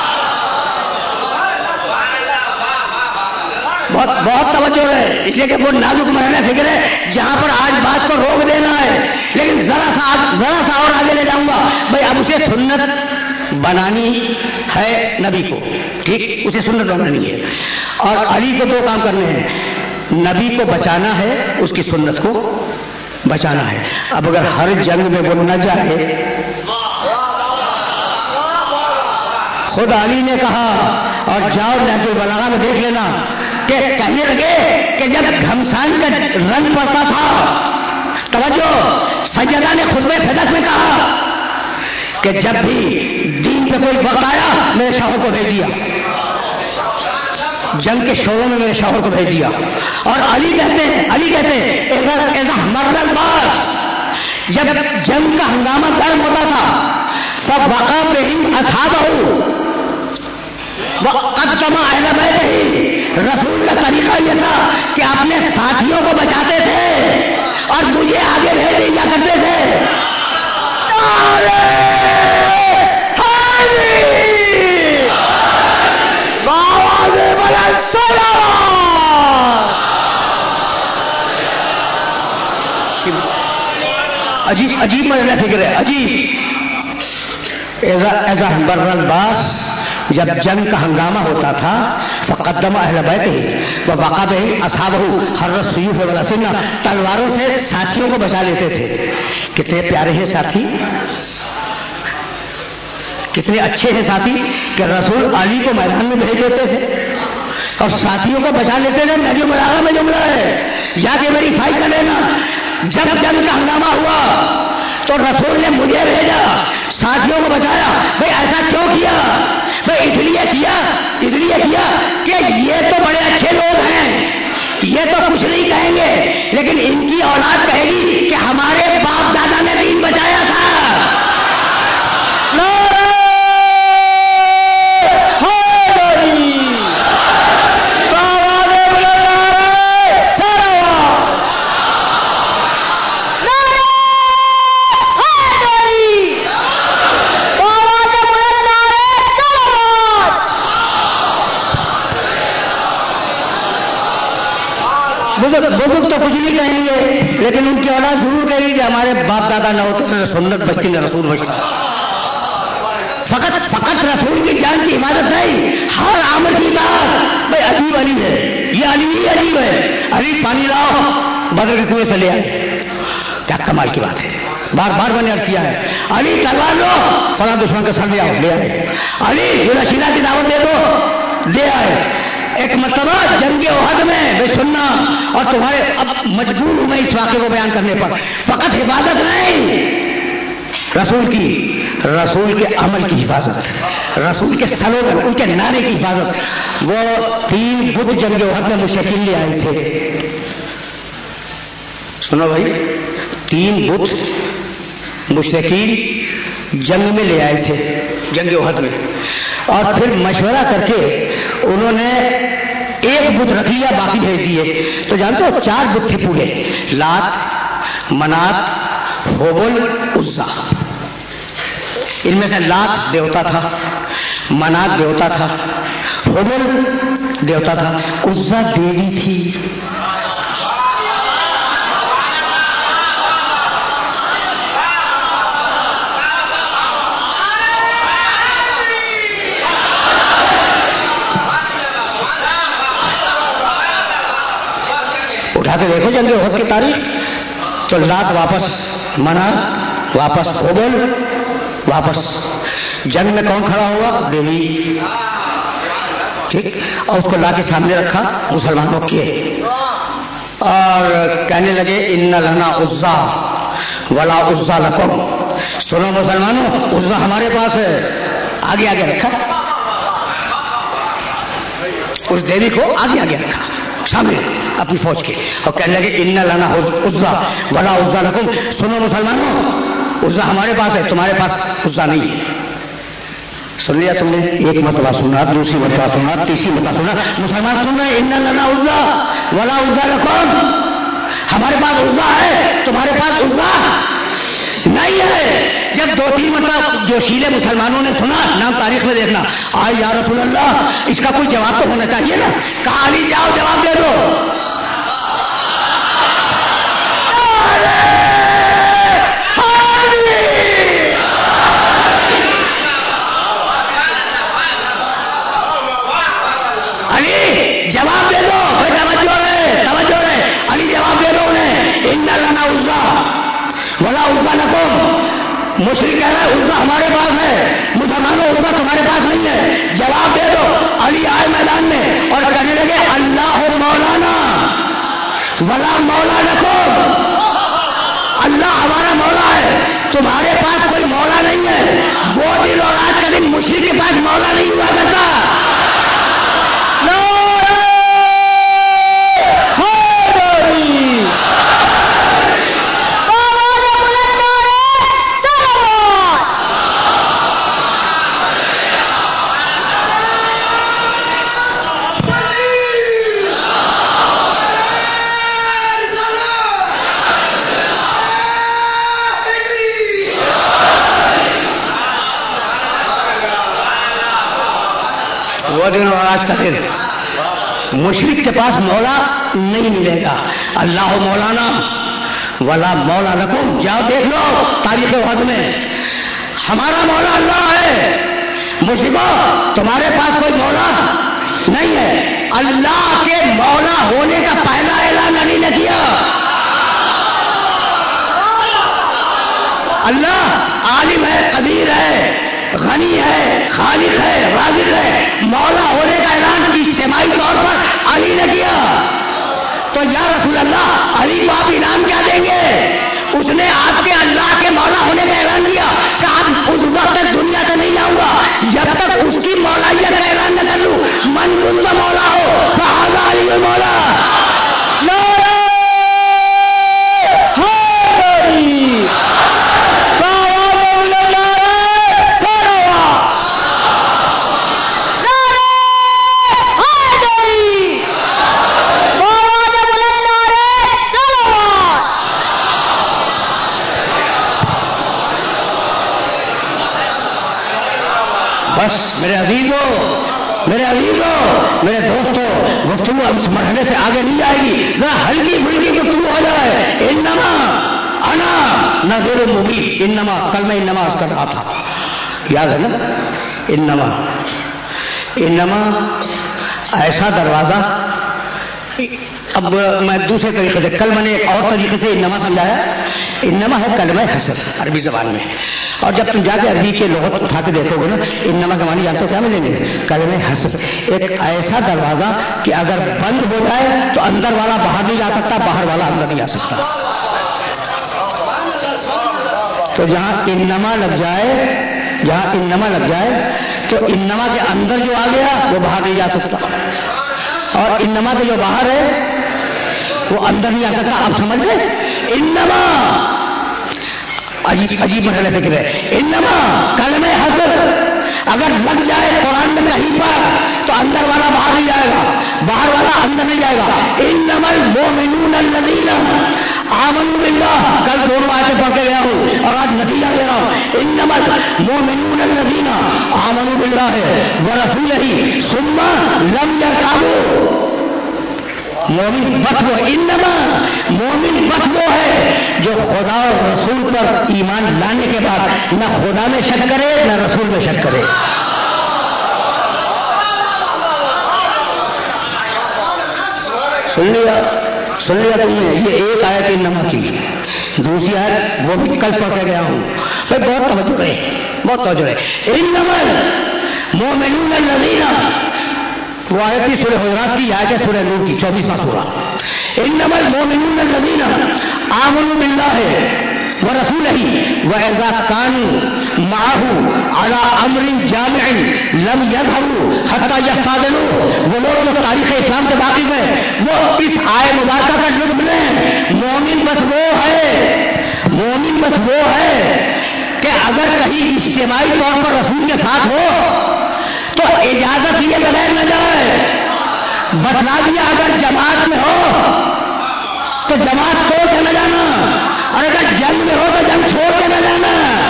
بہت بہت توجہ ہے, اس لیے کہ وہ نازک مرحلہ فکر ہے جہاں پر آج بات کو روک دینا ہے. لیکن ذرا سا ذرا سا اور آگے لے جاؤں گا. بھائی اب اسے سنت بنانی ہے نبی کو, ٹھیک, اسے سنت بنانی ہے, اور علی کو دو کام کرنے ہیں, نبی کو بچانا ہے, اس کی سنت کو بچانا ہے. اب اگر ہر جنگ میں وہ نہ جائے, خود علی نے کہا, اور جاؤ نہج البلاغہ میں دیکھ لینا کہ کہنے لگے کہ جب گھمسان کا رنگ پڑتا تھا, توجہ, سیدہ نے خطبہ صدق میں کہا کہ جب بھی دین پہ کوئی وقت آیا میرے شوہر کو بھیج دیا, جنگ کے شعبوں میں میرے شوہر کو بھیج دیا. اور علی کہتے ہیں علی کہتے ہیں ایسا مرد الباس, جب جنگ کا ہنگامہ گرم ہوتا تھا سب وقع پہ ہی اصحابہ قدم اہل بیت ہی, رسول کا طریقہ یہ تھا کہ اپنے ساتھیوں کو بچاتے تھے اور مجھے آگے بھیج دیا کرتے تھے. عجیب عجیب مرحلہ فکر ہے, عجیب. ایزا بر الباس, جب جنگ کا ہنگامہ ہوتا تھا فقدم اہل بیت ہی وہ وقع بہ اصحابہ حرس سیوف والاسنہ, تلواروں سے ساتھیوں کو بچا لیتے تھے. کتنے پیارے ہیں ساتھی, کتنے اچھے ہیں ساتھی کہ رسول علی کو میدان میں بھیج دیتے تھے اور ساتھیوں کو بچا لیتے تھے. نبی مراغہ میں جملہ ہے, یا کہ ویریفائی کر لینا. جب جنگ کا ہنگامہ ہوا تو رسول نے مجھے بھیجا, ساتھیوں کو بچایا. بھائی ایسا کیوں کیا؟ بھائی اس لیے کیا اس لیے کیا کہ یہ تو بڑے اچھے لوگ ہیں, یہ تو کچھ نہیں کہیں گے, لیکن ان کی اولاد کہے گی کہ ہمارے باپ دادا نے دین بچایا تھا. بزرگ تو کچھ نہیں کہیں گے, لیکن ان کی اولاد ضرور کہے گی کہ ہمارے باپ دادا نہ ہوتے تو سنت بچی نے رسول بچا. فقط فقط رسول کی جان کی حفاظت نہیں, ہر عمل کی بات. بھائی عجیب علی ہے, یہ علی ہی عجیب ہے. علی پانی لاؤ, بدر کے کنویں سے لے آئے, کیا کمال کی بات ہے. بار بار میں نے عرض کیا ہے, علی تلوار لو, فلاں دشمن کا سر لے آؤ, لے آئے. علی یہ رشیدہ کی دعوت دے دو, لے آئے. ایک مرتبہ جنگ احد میں بے سننا اور تمہارے اب مجبور ہوں میں اس واقعے کو بیان کرنے پر، فقط حفاظت نہیں رسول کی، رسول کے عمل کی حفاظت، رسول کے سلوگن، ان کے نعرے کی حفاظت۔ وہ تین بت جنگ احد میں مشکل لے آئے تھے، سنو بھائی، تین بت مشرکین جنگ میں لے آئے تھے، جنگ احد میں، اور پھر مشورہ کر کے انہوں نے ایک بت رکھ لیا، باقی بھیج دیے۔ تو جانتے ہو چار بت تھے پورے، لات، منات، ہوبل، عزا۔ ان میں سے لات دیوتا تھا، منات دیوتا تھا، ہوبل دیوتا تھا، عزا دیوی تھی۔ اٹھا کے دیکھو جنگ احد کی تاریخ، تو لات واپس، منات واپس، ہوبل واپس۔ جنگ میں کون کھڑا ہوا؟ دیوی، ٹھیک، اور اس کو لا کے سامنے رکھا مسلمانوں کے، اور کہنے لگے ان لنا عزا ولا عزا لکم، سنو مسلمانوں عزا ہمارے پاس ہے، آگے آگے رکھا، اس دیوی کو آگے آگے رکھا سامنے اپنی فوج کے، اور کہنے لگے ان لنا عزا ولا عزا لکم، سنو مسلمانوں عزا ہمارے پاس ہے، تمہارے پاس عزا نہیں ہے۔ سن لیا تم نے؟ ایک مرتبہ سنا، دوسری مرتبہ سنا، تیسری مرتبہ سنا، مسلمان سن رہے ان لنا عزا ولا عزا لکم، ہمارے پاس عزا ہے، تمہارے پاس عزا نہیں ہے۔ جب دو تین مرتبہ جوشیلے مسلمانوں نے سنا، نام تاریخ میں دیکھنا، آئے یا رسول اللہ اس کا کوئی جواب تو ہونا چاہیے نا، کہا علی جاؤ جواب دے دو۔ علی جواب دے دو، توجہ رہے توجہ رہے، علی جواب دے دو انہیں، ان لنا عزا ولا عزا لکم، مشرک کہہ رہا ہے عزا ہمارے پاس ہے، مسلمانوں عزا تمہارے پاس نہیں ہے، جواب دے دو۔ علی آئے میدان میں اور کہنے لگے اللہ مولانا ولا مولا لکم، اللہ ہمارا مولا ہے، تمہارے پاس کوئی مولا نہیں ہے۔ وہ دن اور آج کا دن مشرک کے پاس مولا نہیں ہوا کرتا۔ وہ دن اور آج کا دن مشرک کے پاس مولا نہیں ملے گا۔ اللہ مولانا ولا مولا لکم، جاؤ دیکھ لو تاریخ احد میں، ہمارا مولا اللہ ہے، مشرکو تمہارے پاس کوئی مولا نہیں ہے۔ اللہ کے مولا ہونے کا پہلا اعلان علی نے کیا۔ اللہ عالم ہے، قدیر ہے، غنی ہے، خالق ہے، رازق ہے، مولا ہونے کا اعلان اجتماعی طور پر علی نے کیا۔ تو یا رسول اللہ علی کو آپ انعام کیا دیں گے؟ اس نے آپ کے اللہ کے مولا ہونے کا اعلان کیا کہ آپ اس وقت تک دنیا سے نہیں جاؤں گا جب تک اس کی مولائیت کا اعلان نہ کر لوں۔ من کنت مولا ہو فہذا علی مولا۔ میرے عزیزوں میرے عزیزوں میرے دوستوں، گفتگو اس مرحلے سے آگے نہیں جائے گی، ذرا ہلکی پھلکی گفتگو ہو جائے۔ انما انا نذیر مبین، انما کل میں انما کر رہا تھا، یاد ہے نا؟ انما انما ایسا دروازہ، اب میں دوسرے طریقے سے، کل میں نے ایک اور طریقے سے انما سمجھایا، انما ہے کلمہ حسر عربی زبان میں. اور جب تم جا کے عربی کے لغت اٹھا کے دیکھو گے نا انما کے معنی جانتے کیا ملیں گے؟ کلمہ حسر، ایک ایسا دروازہ کہ اگر بند ہو جائے تو اندر والا باہر نہیں جا سکتا، باہر والا اندر نہیں جا سکتا. تو جہاں انما لگ جائے جہاں انما لگ جائے تو انما کے اندر جو آ گیا وہ باہر نہیں جا سکتا، اور انما کے جو باہر ہے وہ اندر نہیں آ سکتا. آپ سمجھ گئے؟ انما عجیب عجیب مسئلہ فکر ہے. انما کلمہ حسر اگر لگ جائے قرآن میں کہیں پر تو اندر والا باہر نہیں جائے گا، باہر والا اندر نہیں جائے گا. انما المؤمنون الذین آمنوا باللہ، کل دونوں آیتیں پڑھ کے گیا ہوں اور آج نتیجہ دے رہا ہوں. انما المؤمنون الذین آمنوا باللہ ورسولہ ثم لم یرتابوا. مومن بس وہ انما مومن بس وہ ہے جو خدا اور رسول پر ایمان لانے کے بعد نہ خدا میں شک کرے نہ رسول میں شک کرے. سن لیا سن لیا تم نے؟ یہ ایک آیت انما کی، دوسری آیت وہ بھی کل پڑھ کے گیا ہوں. بھائی بہت توجہ ہے، بہت توجہ ہے. انما المؤمنون الذین، وہ آیت تھی سورہ حجرات کی، آیت ہے سورہ نور کی چوبیسواں سورہ. انما المؤمنون الذین آمنوا باللہ ورسولہ واذا كانوا معه على امر جامع لم يذهبوا حتى يستاذنوا. وہ لوگ جو تاریخ اسلام سے واقف ہیں وہ اس آیت مبارکہ کا لطف لیں. مومن بس وہ ہے مومن بس وہ ہے کہ اگر کہیں اجتماعی طور پر رسول کے ساتھ ہو تو اجازت لیے بغیر نہ جائے. بتلا دیا اگر جماعت میں ہو تو جماعت توڑ کے نہ جانا، اور اگر جنگ میں ہو تو جنگ چھوڑ کے نہ جانا.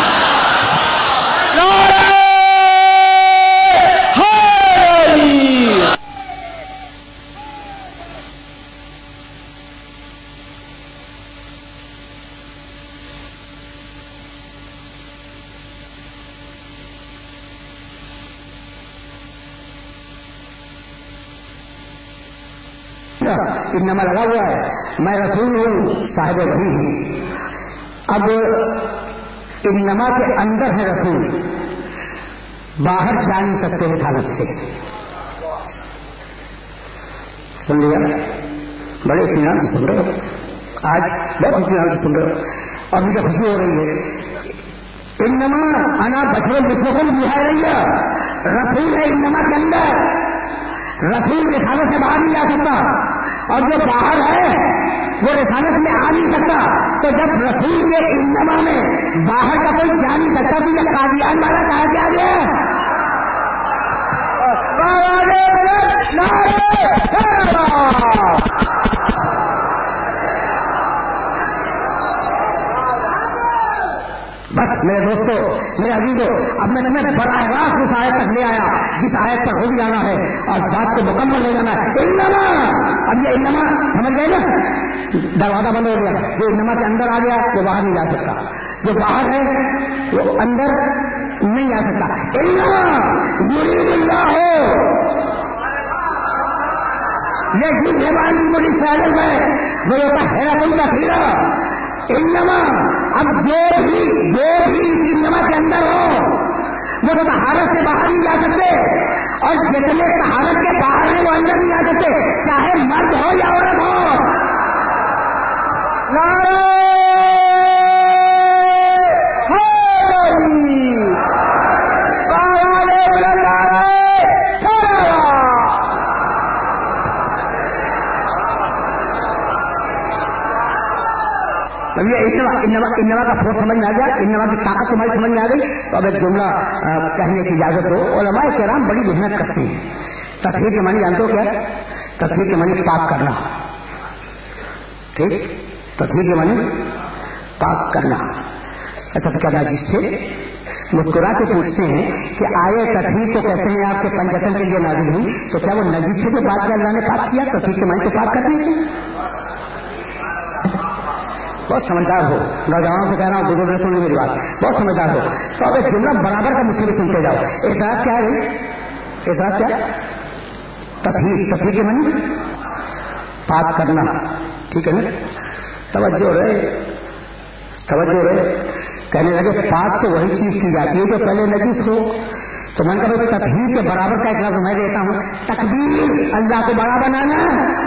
انما لگا ہوا ہے میں رسول ہوں، صاحب وحی ہوں. اب انما کے اندر ہے رسول، باہر جا نہیں سکتے اس حالت سے. سن لیا؟ بڑے اطمینان سے سن رہے ہو، آج بہت اطمینان سے سن رہے ہو اور مجھے خوشی ہو رہی ہے. انما انا بشر مثلکم یوحی الی، رسول ہے انما کے اندر. رسول رسالت سے باہر نہیں جا سکتا، اور جو باہر ہے وہ رسالت میں آ نہیں سکتا. تو جب رسول کے انما میں باہر کا کوئی جا نہیں سکتا تو یہ قادیان والا کہا کیا گیا؟ بس میرے دوستو، میرے عزیزو، اب میں نے براہ راست اس آیت تک لے آیا جس آیت پر ہو بھی جانا ہے اور بات کو مکمل لے جانا ہے. انما، اب یہ انما سمجھ گئے نا، دروازہ بند ہو گیا. جو انما کے اندر آ گیا وہ باہر نہیں جا سکتا، جو باہر ہے وہ اندر نہیں جا سکتا. انما یرید اللہ ہو، یہ جن زبان کی بڑی سالت ہے وہ ہوتا ہے تم کا کھیلا. انما، اب جو بھی جو بھی انما کے اندر ہو وہ طہارت سے باہر نہیں جا سکتے، اور جتنے طہارت کے باہر ہیں وہ اندر نہیں جا سکتے، چاہے مرد ہو یا عورت ہو. انما انما کا فوج سمجھ میں آ گیا، انما کی طاقت تمہاری سمجھ میں آ گئی. تو اب ایک جملہ کہنے کی اجازت دو. علماء کرام بڑی محنت کرتے ہیں. تطہیر کے معنی جانتے ہو کیا؟ تطہیر کے معنی پاک کرنا. ٹھیک، تطہیر کے معنی پاک کرنا. ایسا کرنا جس سے مسکرا کے پوچھتے ہیں کہ آئے تطہیر کو کہتے ہیں آپ کے پنجتن کے لیے نازل ہوئی، تو کیا وہ نجیب سے جو بات کیا اللہ نے پاک کیا؟ تطہیر کے معنی کو پاک کرنے کے بہت سمجھدار ہو. نوجوانوں سے کہہ رہا ہوں، بزرگ سننے میری بات، بہت سمجھدار ہو. تو اب ایک جملہ برابر کا مجھ سے بھی سنتے جاؤ. اعتراض کیا ہے؟ اعتراض کیا؟ تطہیر. تطہیر کے معنی پاک کرنا. ٹھیک ہے نا؟ توجہ رہے. توجہ رہے. کہنے لگے پاک تو وہی چیز کی جاتی ہے جو پہلے نجس ہو. تو من کا بھائی تطہیر کے برابر کا ایک لفظ میں دیتا ہوں, تکبیر, اللہ کو بڑا بنانا.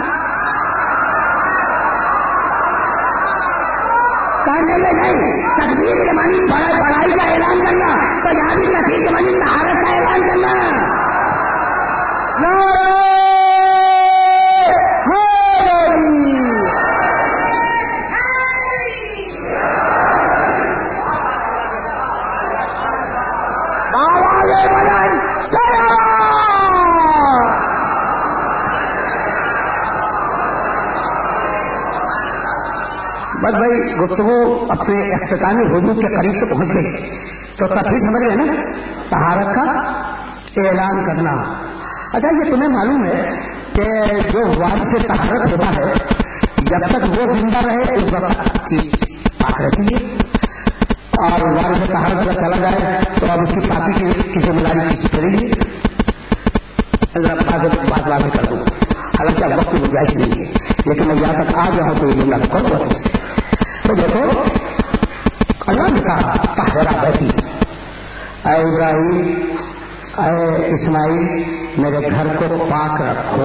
کہنے لگے نہیں, تکبیر کے معنی بڑائی کا اعلان کرنا, تو یہاں بھی تکبیر کے معنی طہارت کا اعلان کرنا. بس بھائی گفتگو اپنے اختتامی حدود کے قریب تو پہنچ گئی, تو تفصیل سمجھ گئے نا, طہارت کا اعلان کرنا. اچھا یہ تمہیں معلوم ہے کہ جو وارث سے طہارت ہوتا ہے جب تک وہ زندہ رہے اس وقت چیز پاک رہتی ہے, اور وارث سے طہارت اگر چلا جائے تو اب اس کی پاکی کی کسی ملاری کسی کریں گے. اللہ بات واضح کر دوں, حالانکہ اب وقت گنجائش نہیں ہے, لیکن میں یہاں تک آ گیا ہوں تو یہ جملہ کروں گا تم سے. تو دیکھو اللہ نے کہا طاہرہ بیٹی, اے ابراہیم, اے اسماعیل, میرے گھر کو پاک رکھو.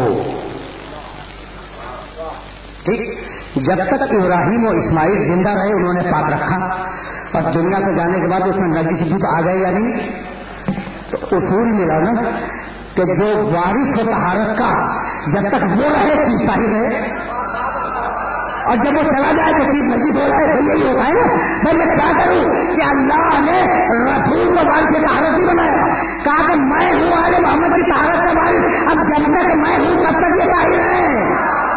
ٹھیک, جب تک ابراہیم اور اسماعیل زندہ رہے انہوں نے پاک رکھا, اور دنیا سے جانے کے بعد اس میں نجس بت آ گئے یا نہیں. تو اصول ملا نا کہ جو وارث ہو طہارت کا جب تک وہ رہے چیز طاہر رہے, اور جب وہ چلا جائے تو چیز نجس ہو جائے. تو یہی ہوتا ہے نا. میں میں کیا کروں کہ اللہ نے رسول کو وارث کی طہارت نہیں بنایا, کہا کہ میں ہوں آل محمد کی طہارت کا وارث, اب جب تک میں ہوں تب تک یہ طاہر ہے.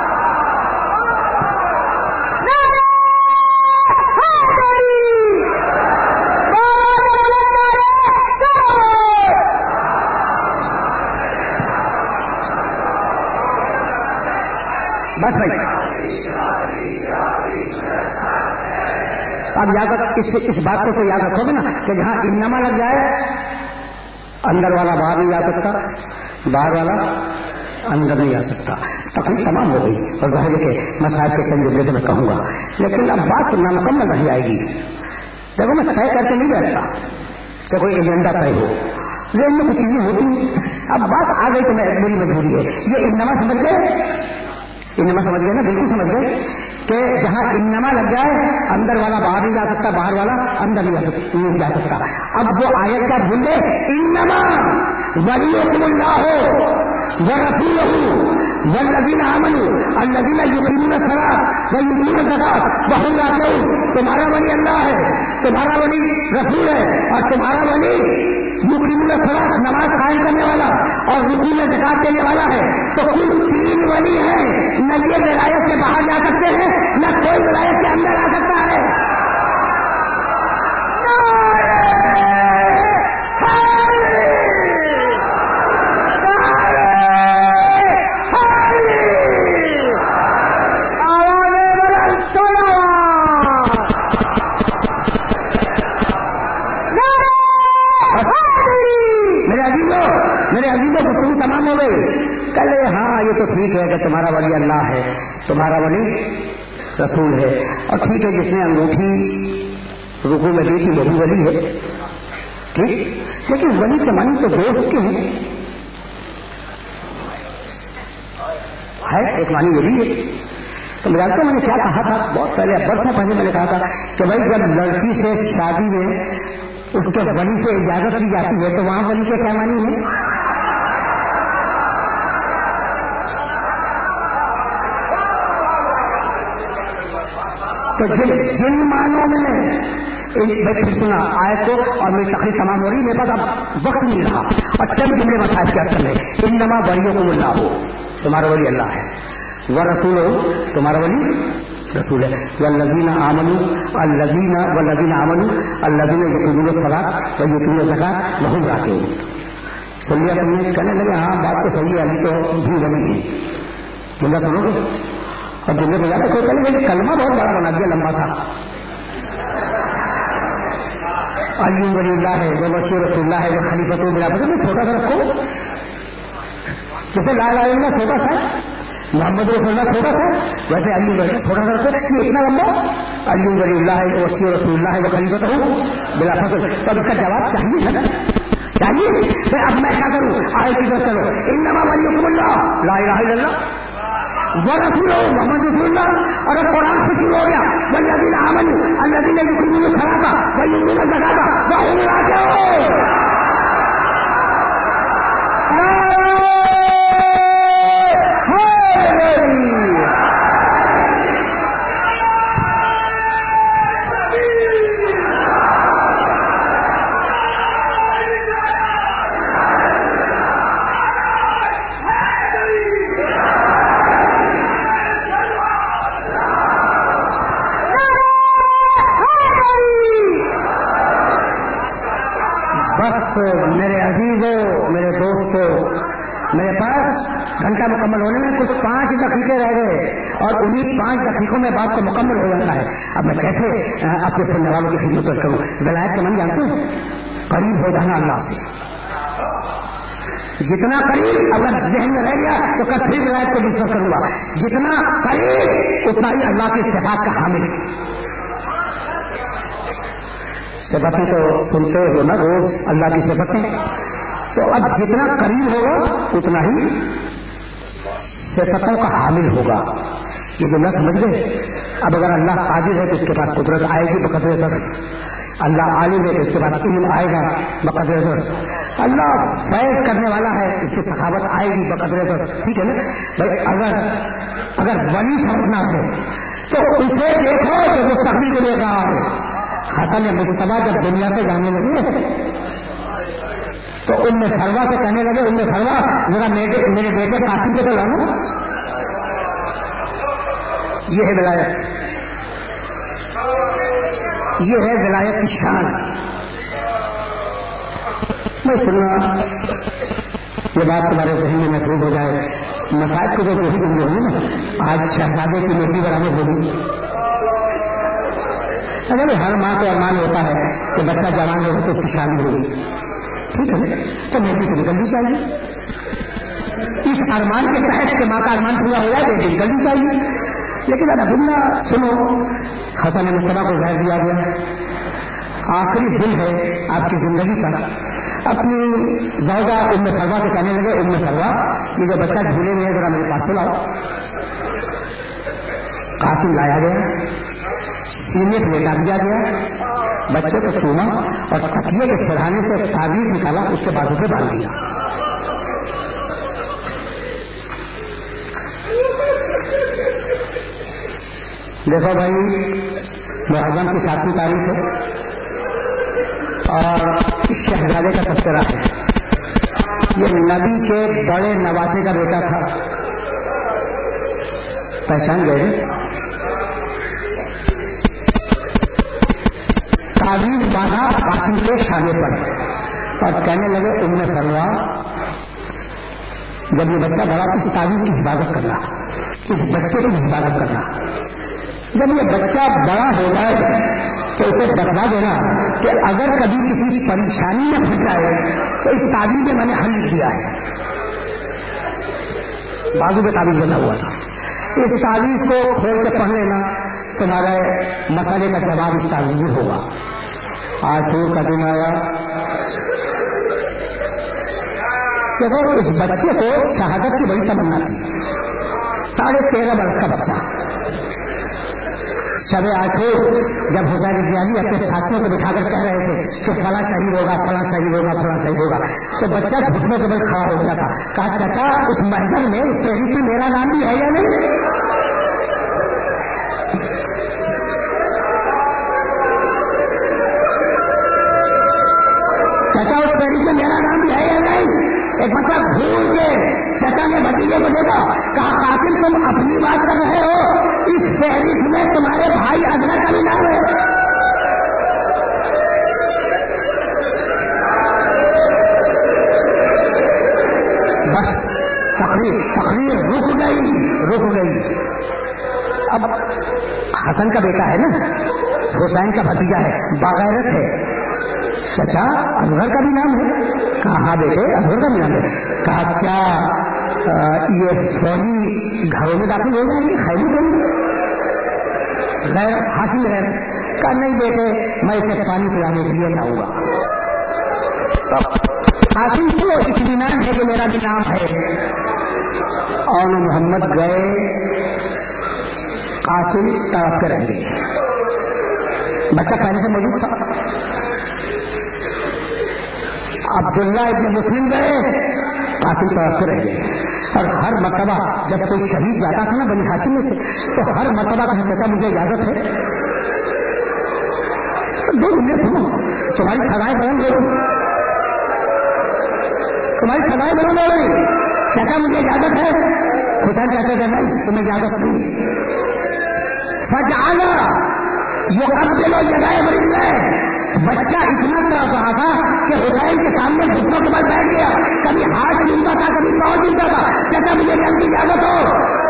بس بھائی اب یاد رکھ, اس, اس بات کو تو یاد رکھو گے نا کہ جہاں انما لگ جائے اندر والا باہر نہیں جا سکتا, باہر والا اندر نہیں آ سکتا. تقریب تمام ہو گئی, اور ظاہر ہے کہ میں صاحب کے چند جملے سے میں کہوں گا, لیکن اب بات نامکمل نہیں آئے گی. دیکھو میں طے کر کے نہیں بیٹھتا کہ کوئی ایجنڈا طے ہو, ذہن میں کچھ چیزیں ہوتی, اب بات آ گئی تو میری مجبوری ہے. یہ انما سمجھ گئے, انما سمجھ گئے نا, بالکل سمجھ گئے کہ جہاں انما لگ جائے اندر والا باہر نہیں جا سکتا, باہر والا اندر نہیں جا سکتا. اب وہ آیت کا بھول گئے, انما ولیکم اللہ ورسولہ والذین آمنوا الذین یقیمون الصلاۃ ویؤتون الزکاۃ وهم راکعون. تمہارا ولی اللہ ہے, تمہارا ولی رسول ہے, اور تمہارا ولی یقیمون الصلاۃ نماز قائم کرنے والا اور رکوع میں زکات دینے والا ہے. تو کل تین ولی ہیں, نہ یہ ولایت سے باہر جا سکتے ہیں, نہ کوئی ولایت کے اندر آ سکتا ہے. تمام ہو گئی. کل ہاں یہ تو ٹھیک ہے کہ تمہارا ولی اللہ ہے, تمہارا ولی رسول ہے, اور ٹھیک ہے جس نے انگوٹھی رکوع میں دی تھی وہ بھی ولی ہے, ٹھیک, لیکن ولی کے معنی تو دوست کے ہیں ہے, ایک معنی یہ بھی ہے. تو میں جانتا ہوں میں نے کیا کہا تھا بہت پہلے, برسوں پہلے میں نے کہا تھا کہ بھائی جب لڑکی سے شادی میں اس کے ولی سے اجازت لی جاتی ہے تو وہاں ولی کے کیا معنی ہے. تو جن جن معنوں میں سنا آیت کو, اور میری تقریر تمام ہو رہی, میرے پاس اب وقت نہیں رہا, اور چند جملے مسائل کیا کر لیں. انما ولیکم اللہ ہو, تمہارا ولی اللہ ہے, ورسول ہو, تمہارا ولی رسول ہے, والذین آمنوا الذین والذین آمنوا الذین یقیمون الصلاۃ ویؤتون الزکاۃ وهم راکعون. سن لیا تم نے, کہنے لگے ہاں بات تو صحیح ہے, ابھی تو بھی ولی ہے. جملہ سنو گے, اور جملے کو یاد رکھو. پہلے میں کلمہ بہت بڑا بنا دیا, لمبا تھا. علی ولی اللہ ہے, وہ وسیع رسول اللہ ہے, وہ خلیفۃ بلا بکر. میں چھوٹا سا رکھو, جیسے لا الہ الا اللہ چھوٹا تھا, محمد رسول اللہ چھوٹا تھا, ویسے علی ولی چھوٹا سا رکھو. یہ اتنا لمبا علی ولی اللہ ہے وصی رسول اللہ ہے وہ خلیفۃ ہوں بلا فصل. تو اب اس کا جواب چاہیے نا, چاہیے. پھر اب میں کیا کروں؟ آئے کی طرف چلو, انما ولیکم اللہ لا الہ الا اللہ ورسولہ محمد رسول اللہ. اور اب قرآن سے شروع ہو گیا والذین آمنوا الذین یقیمون الصلاۃ ویؤتون الزکاۃ وهم راکعون. میرے عزیزوں, میرے دوستوں, میرے پاس گھنٹہ مکمل ہونے میں کچھ پانچ دقیقے رہ گئے اور انہیں پانچ دقیقوں میں بات کو مکمل ہو جاتا ہے. اب میں کیسے اپنے سننے والوں کی خدمت کروں؟ ولایت کے من جانتے ہیں, قریب ہو جانا اللہ سے. جتنا قریب اگر ذہن میں رہ گیا تو کل پھر ولایت کو ڈسکس کروں گا. جتنا قریب اتنا ہی اللہ کی صفات کا حامل. صفتیں تو سنتے ہو نا روز اللہ کی صفتیں, تو اب جتنا قریب ہوگا اتنا ہی صفتوں کا حامل ہوگا. یہ جملہ سمجھ گئے؟ اب اگر اللہ قادر ہے تو اس کے پاس قدرت آئے گی بقدر ضرورت, اللہ عالم ہے تو اس کے پاس علم آئے گا بقدر ضرورت, اللہ فیض کرنے والا ہے اس کی سخاوت آئے گی بقدر ضرورت. ٹھیک ہے نا بھائی؟ اگر اگر ولی سمجھنا ہے تو اسے دیکھو کہ وہ تقدیر کو دیکھ رہا ہے. حسن مصطفیٰ جب دنیا سے جانے لگے تو ام فروا سے کہنے لگے ام فروا ذرا میرے میرے بیٹے قاسم کو تو لانا. یہ ہے ولایت, یہ ہے ولایت کی شان. میں سننا یہ بات تمہارے ذہن میں محفوظ ہو جائے. مسائل کو جو وہی جملے ہوئی نا, آج شہزادے کی بیٹی برابر ہوگی. اگر ہر ماں کو ارمان ہوتا ہے کہ بچہ جوان ہوگا تو اس کی شادی ہوگی, ٹھیک ہے, تو بیٹی کو نکلنی چاہیے. اس ارمان کے تحت کہ ماں کا ارمان پورا ہو جائے بیٹی نکلنی چاہیے. لیکن اب عبداللہ سنو, حسن مصطفیٰ کو زہر دیا گیا, آخری دن ہے آپ کی زندگی کا. اپنی زوجہ ام فروا سے کہنے لگے ام فروا یہ جو بچہ جھولے میں ہے ذرا میرے پاس تو لاؤ. قاسم لایا گیا, سینے پہ لیٹا دیا گیا, بچے کو چوما اور تکیے کے سرہانے سے تعویذ نکالا, اس کے بازو پہ باندھ دیا. دیکھو بھائی, محرم کی ساتویں تاریخ ہے اور اس شہزادے کا تذکرہ ہے. یہ نبی کے بڑے نواسے کا بیٹا تھا, پہچان گئے. تعویذ باندھا قاسم کے شانے پر اور کہنے لگے ام فروا جب یہ بچہ بڑا تو اس تعویذ کی حفاظت کرنا, اس بچے کی حفاظت کرنا. جب یہ بچہ بڑا ہو جائے تو اسے بتلا دینا کہ اگر کبھی کسی پریشانی میں پھنس جائے تو اس تعویذ میں میں نے حل لکھ دیا ہے. بازو پہ تعویذ بنا ہوا تھا, اس تعویذ کو کھول کے پڑھ لینا, تمہارے مسئلے کا جواب اس تعویذ میں ہوگا. عاشور کا دن آیا, دیکھو اس بچے کو شہادت کی بڑی تمنا تھی. ساڑھے تیرہ برس کا بچہ. شب عاشور جب حسین رضوانی اپنے ساتھیوں کو بٹھا کر کہہ رہے تھے کہ فلاں شہید ہوگا فلاں شہید ہوگا فلاں شہید ہوگا, تو بچہ گھٹنوں کے بل کھڑا ہو گیا تھا. کہا چچا اس محضر میں اس فہرست میں میرا نام بھی ہے یا نہیں؟ چچا اس فہرست میں میرا نام بھی ہے یا نہیں؟ ایک بچہ گھور کے چچا نے بھتیجے کو دیکھا, کہا قاسم تم اپنی بات کر رہے ہو, اس فہرست میں تمہارے بھائی اصغر کا بھی نام ہے. بس تقریر تقریر رک گئی رک گئی. اب حسن کا بیٹا ہے نا, حسین کا بھتیجا ہے, باغیرت ہے. چچا اصغر کا بھی نام ہے؟ کہا ہاں بیٹے اصغر کا بھی نام ہے. کہا کیا یہ فوجی گھروں میں داخل ہو جائیں گے, خیمے کریں گے؟ غیر حاصل غیر کہا نہیں بیٹے میں اسے پانی پلانے کے لیے جاؤں گا. قاسم کو اطمینان ہے کہ میرا بھی نام ہے. اور محمد گئے, قاسم تڑپ کے رہ گئے. بچہ پہلے سے موجود تھا. عبداللہ ابن مسلم گئے, قاسم تڑپ کے رہ گئے. اور ہر مرتبہ جب کوئی شہید جاتا تھا نا بنی ہاشم میں سے, تو ہر مرتبہ کہا چچا مجھے اجازت ہے دو دنیا سنو تمہاری سزائیں بیان کرو, تمہاری سزائیں بیان ہو رہی. چچا مجھے اجازت ہے. حسین کہتے تھے نہیں تمہیں اجازت نہیں. فجعل يقبل يديه رجليه. بچہ اتنا طرف رہا تھا کہ حسین کے سامنے گھٹنوں کے بل بیٹھ گیا. کبھی ہاتھ جھومتا تھا کبھی پاؤں جھومتا تھا. چچا مجھے جلدی اجازت ہو.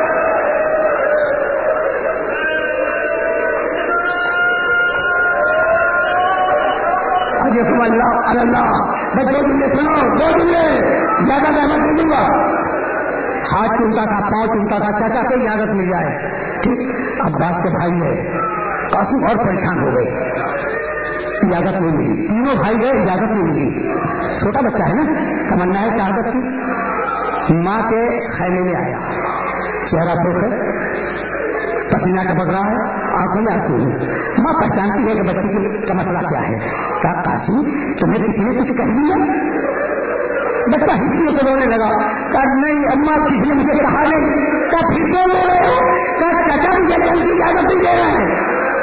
اللہ اللہ میں دو جملے سنو, دو جملے زیادہ زحمت نہیں دوں گا. ہاتھ چومتا تھا پاؤں چومتا تھا چچا سے اجازت مل جائے. ٹھیک عباس کے بھائی ہے, قاسم اور پریشان ہو گئے, اجازت نہیں ملی. تینوں بھائی گئے, اجازت نہیں ملی. چھوٹا بچہ ہے نا, تمنا ہے شہادت کی. ماں کے خیمے میں آیا, چہرہ پھوکے, پسینہ ٹپک رہا ہے, آنکھوں میں آنسو ہیں. ماں پہچانتی ہے کہ بچے کا مسئلہ کیا ہے. کہا قاسم تمہیں کسی نے کچھ کہہ دیا؟ بچہ ہسٹری کو رونے لگا. کہا نہیں اماں کسی نے مجھے کہا نہیں. کہا پھر کیوں رو رہے ہو؟ کہا چچا مجھے جلد کی اجازت نہیں دے رہے ہیں.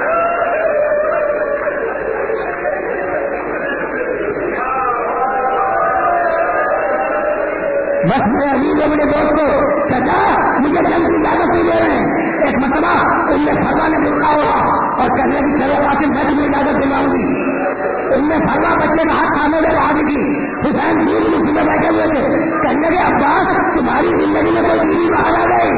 بس میں عزیز اپنے دوست کو چچا مجھے جلد کی اجازت نہیں دے رہے ہیں. ایک مرتبہ ان میں فروا نے برقع ہوا اور کہنے کی چلو قاسم میں تمہیں اجازت دلاؤں گی. ان میں فروا بچے کا ہاتھ تھامے میں وہاں بھی. حسین دور کسی میں بیٹھے ہوئے تھے. کہنے کے عباس تمہاری زندگی میں کوئی بیوی باہر آ گئی,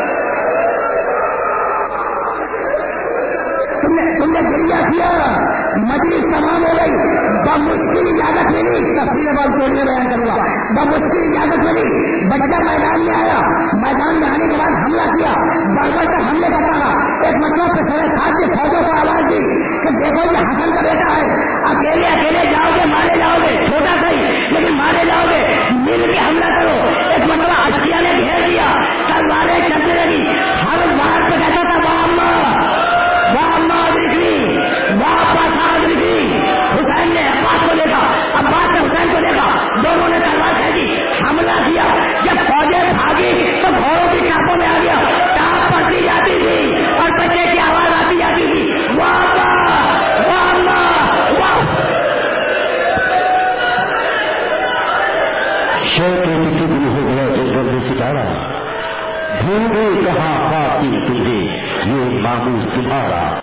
تم نے تم نے گریا کیا, مجلس تمام ہو گئی. بمشکل اجازت ملی. تفصیل بات چھوڑنے بیان کروں گا. بمشکل اجازت ملی. بچہ میدان میں آیا. میدان میں آنے کے بعد حملہ کیا. بربر تک حملے کرتا رہا. ایک مطلب پہ سڑے ساتھ کے فوجوں کو آواز دی کہ دیکھو یہ حسن کا بیٹا ہے, اکیلے اکیلے جاؤ گے مارے جاؤ گے, چھوٹا صحیح لیکن مارے جاؤ گے, مل کے حملہ کرو. ایک مطلب اشیا نے گھیر دیا, تلواریں چلنے لگی. ہر بار پہ کہتا تھا واہ واہ واپس آدمی. حسین نے عباس کو دیکھا, عباس نے حسین کو دیکھا, دونوں نے تلوار پھینکی, حملہ کیا. جب فوجیں بھاگی تو گھوڑوں کی ٹاپوں میں آ گیا. ٹاپ پکڑی جاتی تھی اور بچے کی آواز آتی جاتی تھی واہ واہ واہ. شیخ کسی دن ہو گیا تو جلد ستارہ ڈھونڈے کہاں خاطر تجھے یہ معمول تمہارا.